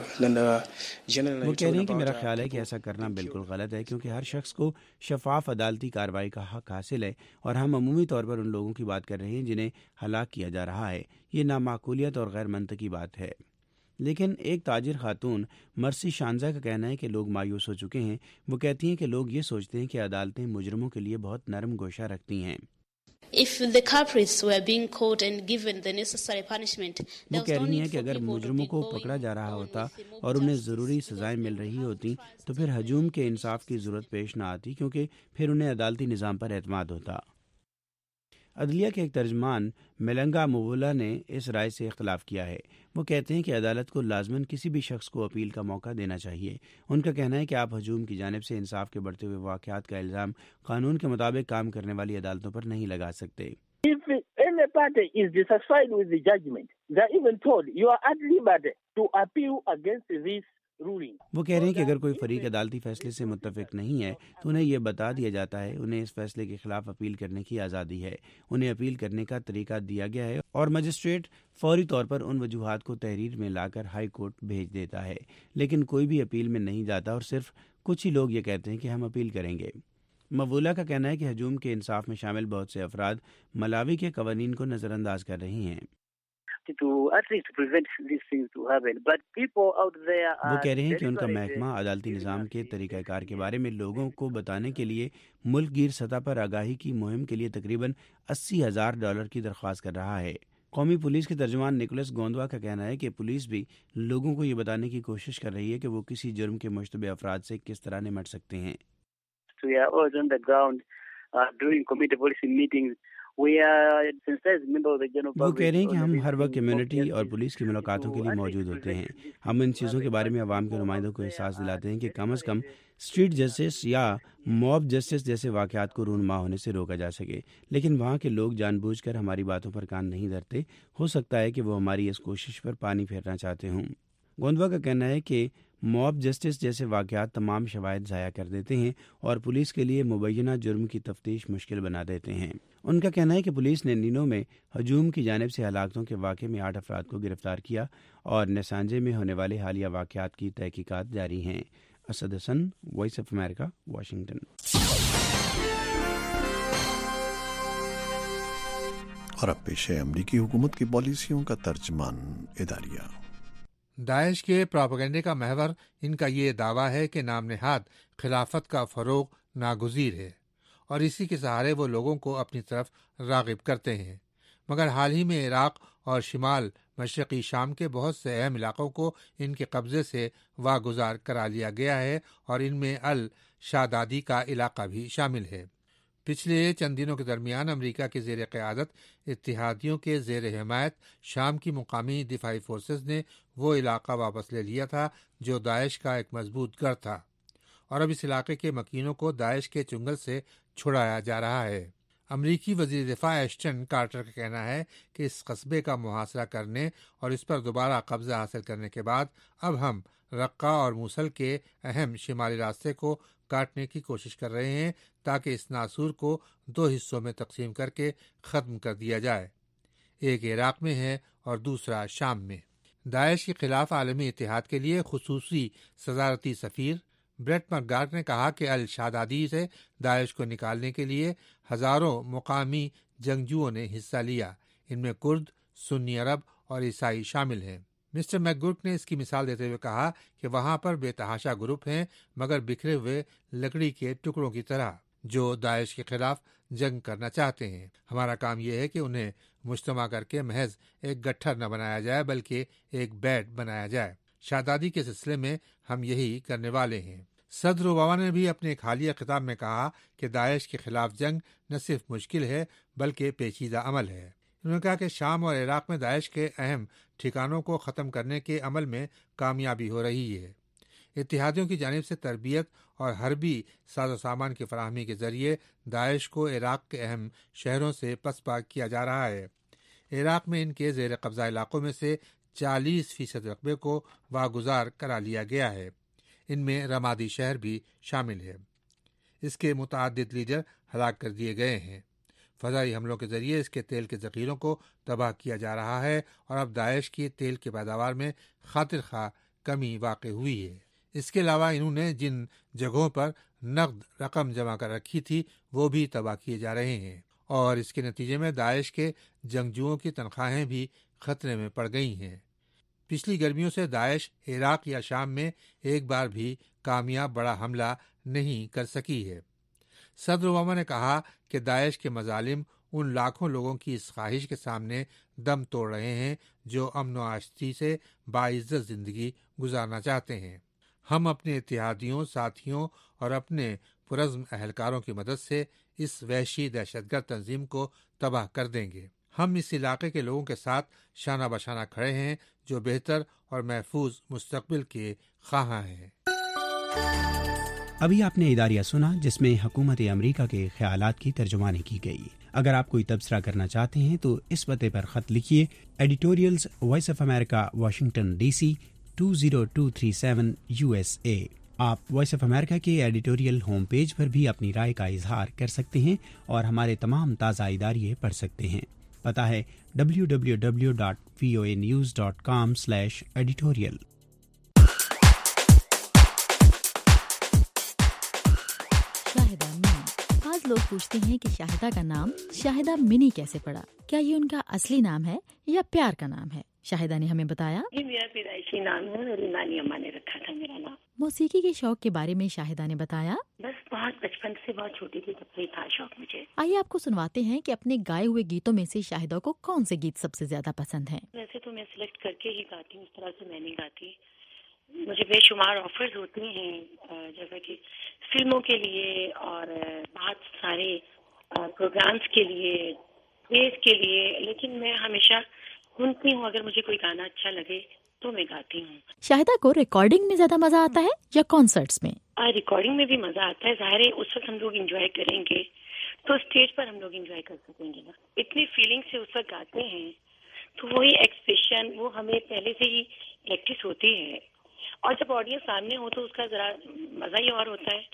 وہ کہہ رہے ہیں کہ میرا خیال ہے کہ ایسا کرنا بالکل غلط ہے، کیونکہ ہر شخص کو شفاف عدالتی کارروائی کا حق حاصل ہے، اور ہم عمومی طور پر ان لوگوں کی بات کر رہے ہیں جنہیں ہلاک کیا جا رہا ہے۔ یہ نامعقولیت اور غیر منطقی بات ہے۔ لیکن ایک تاجر خاتون مرسی شانزا کا کہنا ہے کہ لوگ مایوس ہو چکے ہیں۔ وہ کہتی ہیں کہ لوگ یہ سوچتے ہیں کہ عدالتیں مجرموں کے لیے بہت نرم گوشہ رکھتی ہیں۔ وہ کہہ رہی ہیں کہ اگر مجرموں کو پکڑا جا رہا ہوتا اور انہیں ضروری سزائیں مل رہی ہوتی تو پھر ہجوم کے انصاف کی ضرورت پیش نہ آتی، کیونکہ پھر انہیں عدالتی نظام پر اعتماد ہوتا۔ عدلیہ کے ایک ترجمان ملنگا موولا نے اس رائے سے اختلاف کیا ہے۔ وہ کہتے ہیں کہ عدالت کو لازماً کسی بھی شخص کو اپیل کا موقع دینا چاہیے۔ ان کا کہنا ہے کہ آپ ہجوم کی جانب سے انصاف کے بڑھتے ہوئے واقعات کا الزام قانون کے مطابق کام کرنے والی عدالتوں پر نہیں لگا سکتے۔ If any party is dissatisfied with the judgment, they are even told you are at liberty to appeal against this ruling. وہ کہہ رہے ہیں کہ اگر کوئی فریق عدالتی فیصلے سے متفق نہیں ہے تو انہیں یہ بتا دیا جاتا ہے انہیں اس فیصلے کے خلاف اپیل کرنے کی آزادی ہے۔ انہیں اپیل کرنے کا طریقہ دیا گیا ہے اور مجسٹریٹ فوری طور پر ان وجوہات کو تحریر میں لا کر ہائی کورٹ بھیج دیتا ہے، لیکن کوئی بھی اپیل میں نہیں جاتا اور صرف کچھ ہی لوگ یہ کہتے ہیں کہ ہم اپیل کریں گے۔ موولا کا کہنا ہے کہ ہجوم کے انصاف میں شامل بہت سے افراد ملاوی کے قوانین کو نظر انداز کر رہے ہیں۔ وہ کہہ رہے ہیں کہ ان کا محکمہ عدالتی نظام کے طریقہ کار کے بارے میں لوگوں کو بتانے کے لیے ملک گیر سطح پر آگاہی کی مہم کے لیے تقریباً $80,000 کی درخواست کر رہا ہے۔ قومی پولیس کے ترجمان نکولس گوندوا کا کہنا ہے کہ پولیس بھی لوگوں کو یہ بتانے کی کوشش کر رہی ہے کہ وہ کسی جرم کے مشتبہ افراد سے کس طرح نمٹ سکتے ہیں۔ We are always on the ground during community policing meetings. We are sensitized members of the general public. وہ کہہ رہے ہیں کہ ہم ہر وقت کمیونٹی اور پولیس کی ملاقاتوں کے لیے موجود ہوتے ہیں۔ ہم ان چیزوں کے بارے میں عوام کے نمائندوں کو احساس دلاتے ہیں کہ کم از کم اسٹریٹ جسٹس یا موب جسٹس جیسے واقعات کو رونما ہونے سے روکا جا سکے، لیکن وہاں کے لوگ جان بوجھ کر ہماری باتوں پر کان نہیں دھرتے۔ ہو سکتا ہے کہ وہ ہماری اس کوشش پر پانی پھیرنا چاہتے ہوں۔ گوندوا کا کہنا ہے کہ موب جسٹس جیسے واقعات تمام شواہد ضائع کر دیتے ہیں اور پولیس کے لیے مبینہ جرم کی تفتیش مشکل بنا دیتے ہیں۔ ان کا کہنا ہے کہ پولیس نے نینو میں ہجوم کی جانب سے ہلاکتوں کے واقعے میں 8 افراد کو گرفتار کیا اور نسانجے میں ہونے والے حالیہ واقعات کی تحقیقات جاری ہیں۔ Asad Hasan, voice of America, Washington. اور اب پیش ہے امریکی حکومت کی پالیسیوں کا ترجمان اداریہ۔ दाइश के प्रोपेगेंडे का महवर इनका ये दावा है कि नाम नेहाद खिलाफत का फरोग नागुज़ीर है और इसी के सहारे वो लोगों को अपनी तरफ राग़िब करते हैं। मगर हाल ही में इराक़ और शिमाल मशरक़ी शाम के बहुत से अहम इलाक़ों को इनके कब्ज़े से वागुजार करा लिया गया है और इनमें अल शादादी का इलाक़ा भी शामिल है। पिछले चंद दिनों के दरमियान अमेरिका के ज़ेर क़यादत इत्तेहादियों के ज़ेर हिमायत शाम की मुकामी दिफाई फोर्सेस ने वो इलाक़ा वापस ले लिया था जो दाइश का एक मजबूत गढ़ था और अब इस इलाके के मकीनों को दाइश के चुंगल से छुड़ाया जा रहा है। अमरीकी वज़ीर दिफा एश्टन कार्टर का कहना है कि इस कस्बे का मुहासरा करने और इस पर दोबारा कब्जा हासिल करने के बाद अब हम रक्का और मूसल के अहम शिमाली रास्ते को काटने की कोशिश कर रहे हैं ताकि इस नासूर को 2 हिस्सों में तकसीम करके ख़त्म कर दिया जाए। एक इराक़ में है और दूसरा शाम में। दाइश के खिलाफ आलमी इत्तेहाद के लिए खुसूसी सदारती सफ़ीर ब्रेट मकगार्क ने कहा कि अल शादादी से दाइश को निकालने के लिए हज़ारों मुकामी जंगजुओं ने हिस्सा लिया। इनमें कुर्द, सुन्नी अरब और ईसाई शामिल हैं। मिस्टर मैकगुर्क ने इसकी मिसाल देते हुए कहा कि वहां पर बेतहाशा ग्रुप हैं मगर बिखरे हुए लकड़ी के टुकड़ों की तरह जो दाइश के खिलाफ जंग करना चाहते हैं। हमारा काम यह है कि उन्हें मुज्तमा करके महज एक गट्ठर न बनाया जाए बल्कि एक बेड बनाया जाए। शादादी के सिलसिले में हम यही करने वाले हैं। सदर ओबामा ने भी अपने एक हालिया खिताब में कहा कि दाइश के खिलाफ जंग न सिर्फ मुश्किल है बल्कि पेचीदा अमल है। उन्होंने कहा कि शाम और इराक़ में दाइश के अहम ठिकानों को ख़त्म करने के अमल में कामयाबी हो रही है। इत्तेहादियों की जानिब से तरबियत और हरबी साजो सामान की फराहमी के ज़रिए दाइश को इराक़ के अहम शहरों से पसपा किया जा रहा है। इराक़ में इनके ज़ेर कब्ज़ा इलाक़ों में से 40% रकबे को वागुजार करा लिया गया है। इनमें रमादी शहर भी शामिल है। इसके मुतअद्दिद लीडर हलाक कर दिए गए हैं। फ़ज़ाई हमलों के ज़रिए इसके तेल के ज़ख़ीरों को तबाह किया जा रहा है और अब दाइश की तेल की पैदावार में खातिर खा कमी वाक़ हुई है। इसके अलावा इन्होंने जिन जगहों पर नकद रकम जमा कर रखी थी वो भी तबाह किए जा रहे हैं और इसके नतीजे में दाइश के जंगजुओं की तनख्वाहें भी खतरे में पड़ गई हैं। पिछली गर्मियों से दाइश इराक़ या शाम में एक बार भी कामयाब बड़ा हमला नहीं कर सकी है। सदर ओबामा ने कहा कि दाइश के मजालिम उन लाखों लोगों की इस ख्वाहिश के सामने दम तोड़ रहे हैं जो अमन व आश्ती से बाइज़्ज़त ज़िंदगी गुजारना चाहते हैं। हम अपने इत्तेहादियों, साथियों और अपने पुरज़्म अहलकारों की मदद से इस वहशी दहशतगर्द तंजीम को तबाह कर देंगे। हम इस इलाके के लोगों के साथ शाना बशाना खड़े हैं जो बेहतर और महफूज मुस्तकबिल के ख्वाहां हैं। अभी आपने इदारिया सुना जिसमें हुकूमत अमरीका के ख्यालात की तर्जुमानी की गई। अगर आप कोई तबसरा करना चाहते हैं तो इस पते पर खत लिखिए। Editorials, voice of America, Washington DC 20237 USA। आप वॉइस ऑफ अमेरिका के एडिटोरियल होम पेज पर भी अपनी राय का इजहार कर सकते हैं और हमारे तमाम ताज़ा इदारिये पढ़ सकते हैं। पता है www.voanews.com/editorial। आज लोग पूछते हैं कि शाहिदा का नाम शाहिदा मिनी कैसे पड़ा। क्या ये उनका असली नाम है या प्यार का नाम है? शाहिदा ने हमें बताया, ये मेरा पैदाइशी नाम है, मेरी नानी अम्मा ने रखा था मेरा नाम। मौसीकी के शौक के बारे में शाहिदा ने बताया, बस बहुत बचपन से बहुत छोटी थी तब से था शौक मुझे। आइए आपको सुनवाते हैं कि अपने गाए हुए गीतों में से शाहिदा को कौन से गीत सबसे ज्यादा पसंद हैं। वैसे तो मैं सिलेक्ट करके ही गाती हूँ, इस तरह से मैं नहीं गाती। मुझे बेशुमार ऑफर्स होती हैं जैसे कि फिल्मों के लिए और बहुत सारे प्रोग्राम्स के लिए, प्रेस के लिए, लेकिन मैं हमेशा सुनती हूँ। अगर मुझे कोई गाना अच्छा लगे तो मैं गाती हूँ। शाहिदा को रिकॉर्डिंग में ज्यादा मजा आता है या कॉन्सर्ट्स में? रिकॉर्डिंग में भी मजा आता है, जाहिर है उस वक्त हम लोग एंजॉय करेंगे तो स्टेज पर हम लोग एंजॉय कर सकेंगे ना। इतनी फीलिंग से उस वक्त गाते हैं तो वही एक्सप्रेशन वो हमें पहले से ही प्रैक्टिस होती है और जब ऑडियंस सामने हो तो उसका जरा मजा ही और होता है।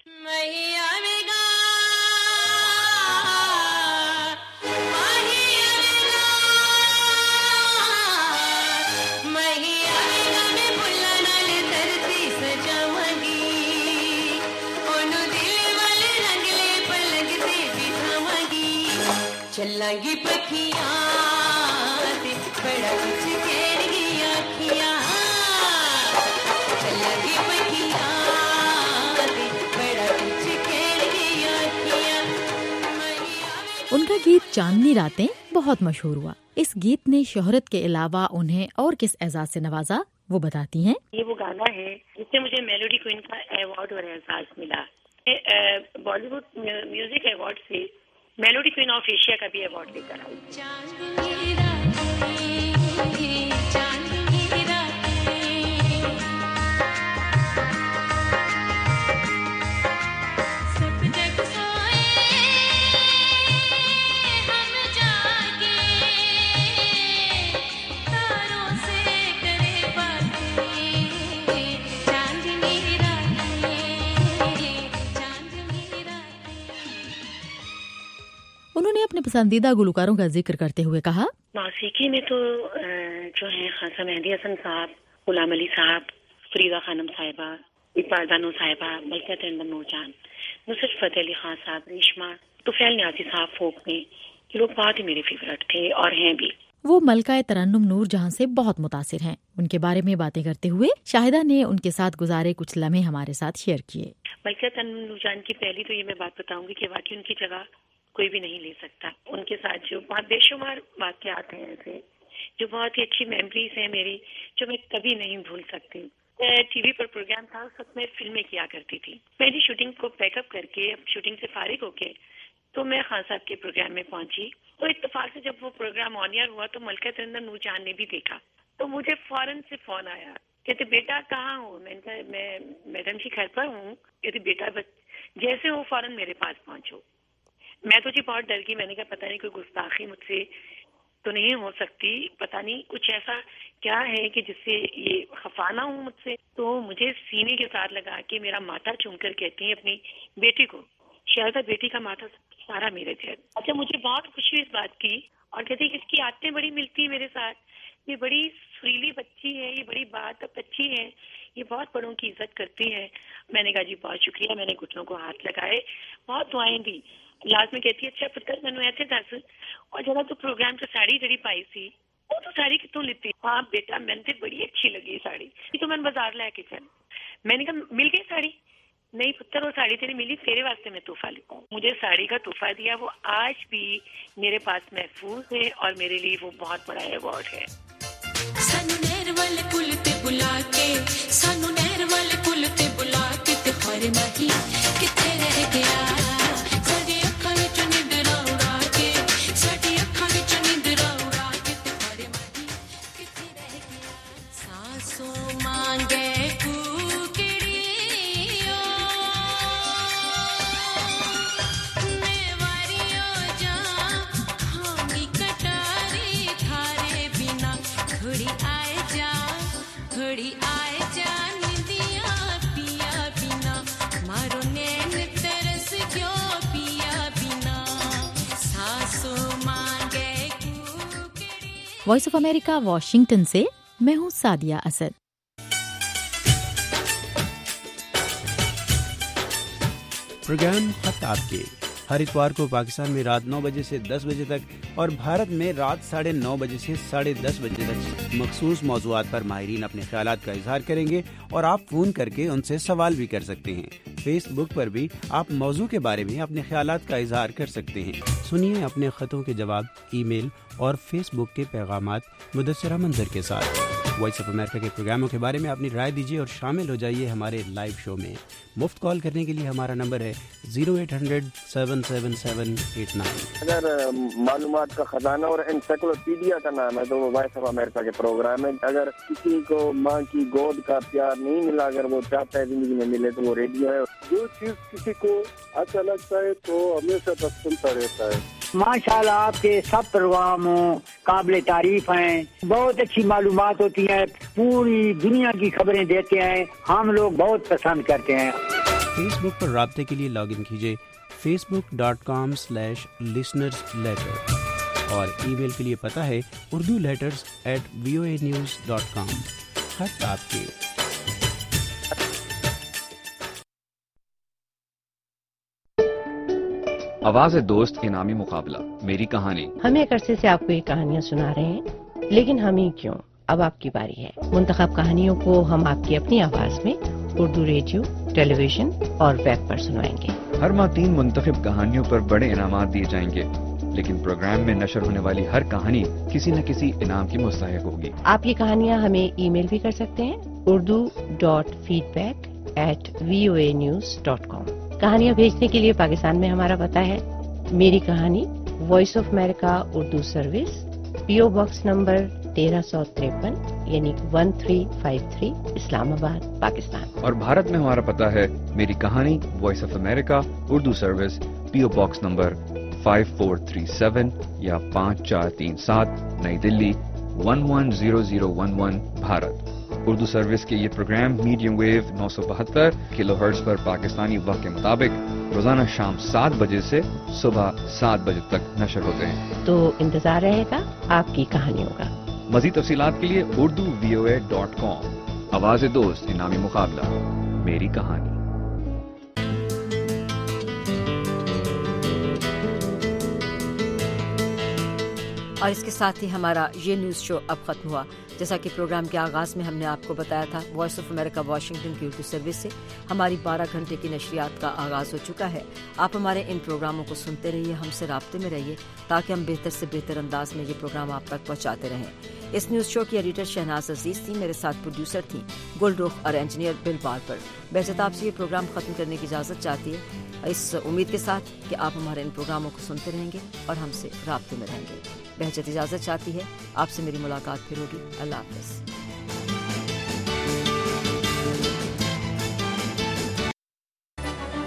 चलांगी पखियां बड़ा कुछ कह गई आखियां گیت چاندنی راتیں بہت مشہور ہوا. اس گیت نے شہرت کے علاوہ انہیں اور کس اعزاز سے نوازا وہ بتاتی ہیں. یہ وہ گانا ہے جس سے مجھے میلوڈی کوئن کا ایوارڈ اور اعزاز ملا. بالی ووڈ میوزک ایوارڈ سے میلوڈی کوئن آف ایشیا کا بھی ایوارڈ لے کر آئی. انہوں نے اپنے پسندیدہ گلوکاروں کا ذکر کرتے ہوئے کہا، موسیقی میں تو جو ہے خاصا مہدی حسن صاحب، غلام علی صاحب، فریدہ خانم صاحبہ، اقبال بانو صاحبہ، ملکہ ترنم نور جان، نصرت فتح علی خان صاحب، ریشما، طفیل نیازی صاحب فوک میں، یہ لوگ بہت ہی میرے فیورٹ تھے اور ہیں بھی. وہ ملکہ ترنم نور جہاں سے بہت متاثر ہیں. ان کے بارے میں باتیں کرتے ہوئے شاہدہ نے ان کے ساتھ گزارے کچھ لمحے ہمارے ساتھ شیئر کیے. ملکہ ترنم نور جان کی پہلی تو یہ میں بات بتاؤں گی کہ واقعی ان کی جگہ کوئی بھی نہیں لے سکتا. ان کے ساتھ جو بہت بے شمار واقعات ہیں ایسے جو بہت ہی اچھی میموریز ہیں میری، جو میں کبھی نہیں بھول سکتی. ٹی وی پر پروگرام تھا، اس وقت میں فلمیں کیا کرتی تھی. میری شوٹنگ کو پیک اپ کر کے اب شوٹنگ سے فارغ ہو کے تو میں خان صاحب کے پروگرام میں پہنچی. تو اتفاق سے جب وہ پروگرام آن ایئر ہوا تو ملکہ ترنم نور جان نے بھی دیکھا تو مجھے فوراً سے فون آیا، کہتے بیٹا کہاں ہو؟ میں نے کہا میں میڈم جی گھر پر ہوں. کہتے بیٹا جیسے ہو فوراً میرے پاس پہنچو. میں تو جی بہت ڈر گئی. میں نے کہا پتہ نہیں کوئی گستاخی مجھ سے تو نہیں ہو سکتی، پتہ نہیں کچھ ایسا کیا ہے کہ جس سے یہ خفا نہ ہوں مجھ سے. تو مجھے سینے کے ساتھ لگا کے میرا ماتھا چوم کر کہتی ہیں اپنی بیٹی کو، شہزادہ بیٹی کا ماتھا سارا میرے تھے. اچھا مجھے بہت خوشی ہوئی اس بات کی اور کہتے ہیں کہ اس کی عادتیں بڑی ملتی ہیں میرے ساتھ. یہ بڑی سریلی بچی ہے، یہ بڑی بات بچی ہے، یہ بہت بڑوں کی عزت کرتی ہے. میں نے کہا جی بہت شکریہ. میں نے گھٹنوں کو ہاتھ لگائے، بہت دعائیں دی. لاسٹ میں کہتی ہے اچھا پتر میں ایسے دس اور جگہ تو پروگرام سے ساڑی جڑی پائی سی وہ تو ساڑی کتوں لیتی؟ ہاں بیٹا میں نے بڑی اچھی لگی ساڑی، یہ تو میں بازار لے کے چل. میں نے کہا مل گئی ساڑی؟ نہیں پتر وہ ساڑی تیری ملی، تیرے واسطے میں تحفہ لیتا ہوں. مجھے ساڑی کا تحفہ دیا، وہ آج بھی میرے پاس محفوظ ہے اور میرے لیے وہ بہت بڑا ایوارڈ ہے. سانو نہر والے پل تے بلا کے، سانو نہر والے پل تے بلا کے تے خارے ماہی کتے رہ گیا. وائس آف امریکہ واشنگٹن سے میں ہوں سعدیہ اسد. پروگرام خط آپ کے ہر اتوار کو پاکستان میں رات 9 بجے سے 10 بجے تک اور بھارت میں رات 9:30 بجے سے 10:30 بجے تک مخصوص موضوعات پر ماہرین اپنے خیالات کا اظہار کریں گے اور آپ فون کر کے ان سے سوال بھی کر سکتے ہیں. فیس بک پر بھی آپ موضوع کے بارے میں اپنے خیالات کا اظہار کر سکتے ہیں. سنیے اپنے خطوں کے جواب ای میل اور فیس بک کے پیغامات مدثرہ منظر کے ساتھ. وائس آف امریکہ کے پروگراموں کے بارے میں اپنی رائے دیجیے اور شامل ہو جائیے ہمارے لائیو شو میں. مفت کال کرنے کے لیے ہمارا نمبر ہے 080077789. اگر معلومات کا خزانہ اور انسائکلوپیڈیا کا نام ہے تو وہ وائس آف امریکہ کے پروگرام ہے. اگر کسی کو ماں کی گود کا پیار نہیں ملا، اگر وہ چاہتا ہے زندگی میں ملے تو وہ ریڈیو ہے. جو چیز کسی کو اچھا لگتا ہے تو ہمیشہ بس سنتا رہتا ہے. ماشاءاللہ آپ کے سب پروگرام قابل تعریف ہیں، بہت اچھی معلومات ہوتی ہیں، پوری دنیا کی خبریں دیتے ہیں، ہم لوگ بہت پسند کرتے ہیں. فیس بک پر رابطے کے لیے لاگ ان کیجیے facebook.com/listenersletter اور ای میل کے لیے پتہ ہے urduletters@voanews.com. خط آپ کے. آواز دوست انعامی مقابلہ میری کہانی. ہم ایک عرصے سے آپ کو یہ کہانیاں سنا رہے ہیں، لیکن ہم ہی کیوں، اب آپ کی باری ہے. منتخب کہانیوں کو ہم آپ کی اپنی آواز میں اردو ریڈیو، ٹیلی ویژن اور ویب پر سنوائیں گے. ہر ماہ 3 منتخب کہانیوں پر بڑے انعامات دیے جائیں گے. لیکن پروگرام میں نشر ہونے والی ہر کہانی کسی نہ کسی انعام کی مستحق ہوگی. آپ یہ کہانیاں ہمیں ای میل بھی کر سکتے ہیں urdu.feedback@voanews.com. کہانیاں بھیجنے کے لیے پاکستان میں ہمارا پتہ ہے میری کہانی، voice of America Urdu service, PO box number 1353 یعنی 1353 اسلام آباد، پاکستان. اور بھارت میں ہمارا پتہ ہے میری کہانی، voice of America Urdu service, PO box number 5437 یا 5437 نئی دلی 110011 بھارت. اردو سروس کے یہ program medium wave 972 kilohertz پر پاکستانی وقت کے مطابق روزانہ شام 7 بجے سے صبح 7 بجے تک نشر ہوتے ہیں. تو انتظار رہے گا آپ کی کہانیوں کا. مزید تفصیلات کے لیے urduvoa.com. آواز دوست انعامی مقابلہ میری کہانی. اور اس کے ساتھ ہی ہمارا یہ نیوز شو اب ختم ہوا. جیسا کہ پروگرام کے آغاز میں ہم نے آپ کو بتایا تھا، وائس آف امریکہ واشنگٹن کی اردو سروس سے ہماری 12 گھنٹے کی نشریات کا آغاز ہو چکا ہے. آپ ہمارے ان پروگراموں کو سنتے رہیے، ہم سے رابطے میں رہیے تاکہ ہم بہتر سے بہتر انداز میں یہ پروگرام آپ تک پہنچاتے رہیں. اس نیوز شو کی ایڈیٹر شہناز عزیز تھی، میرے ساتھ پروڈیوسر تھیں گل رخ اور انجینئر بل باربر. بہجت آپ سے یہ پروگرام ختم کرنے کی اجازت چاہتی ہے، اس امید کے ساتھ کہ آپ ہمارے ان پروگراموں کو سنتے رہیں گے اور ہم سے رابطے میں رہیں گے. بہجت اجازت چاہتی ہے، آپ سے میری ملاقات پھر ہوگی. اللہ حافظ.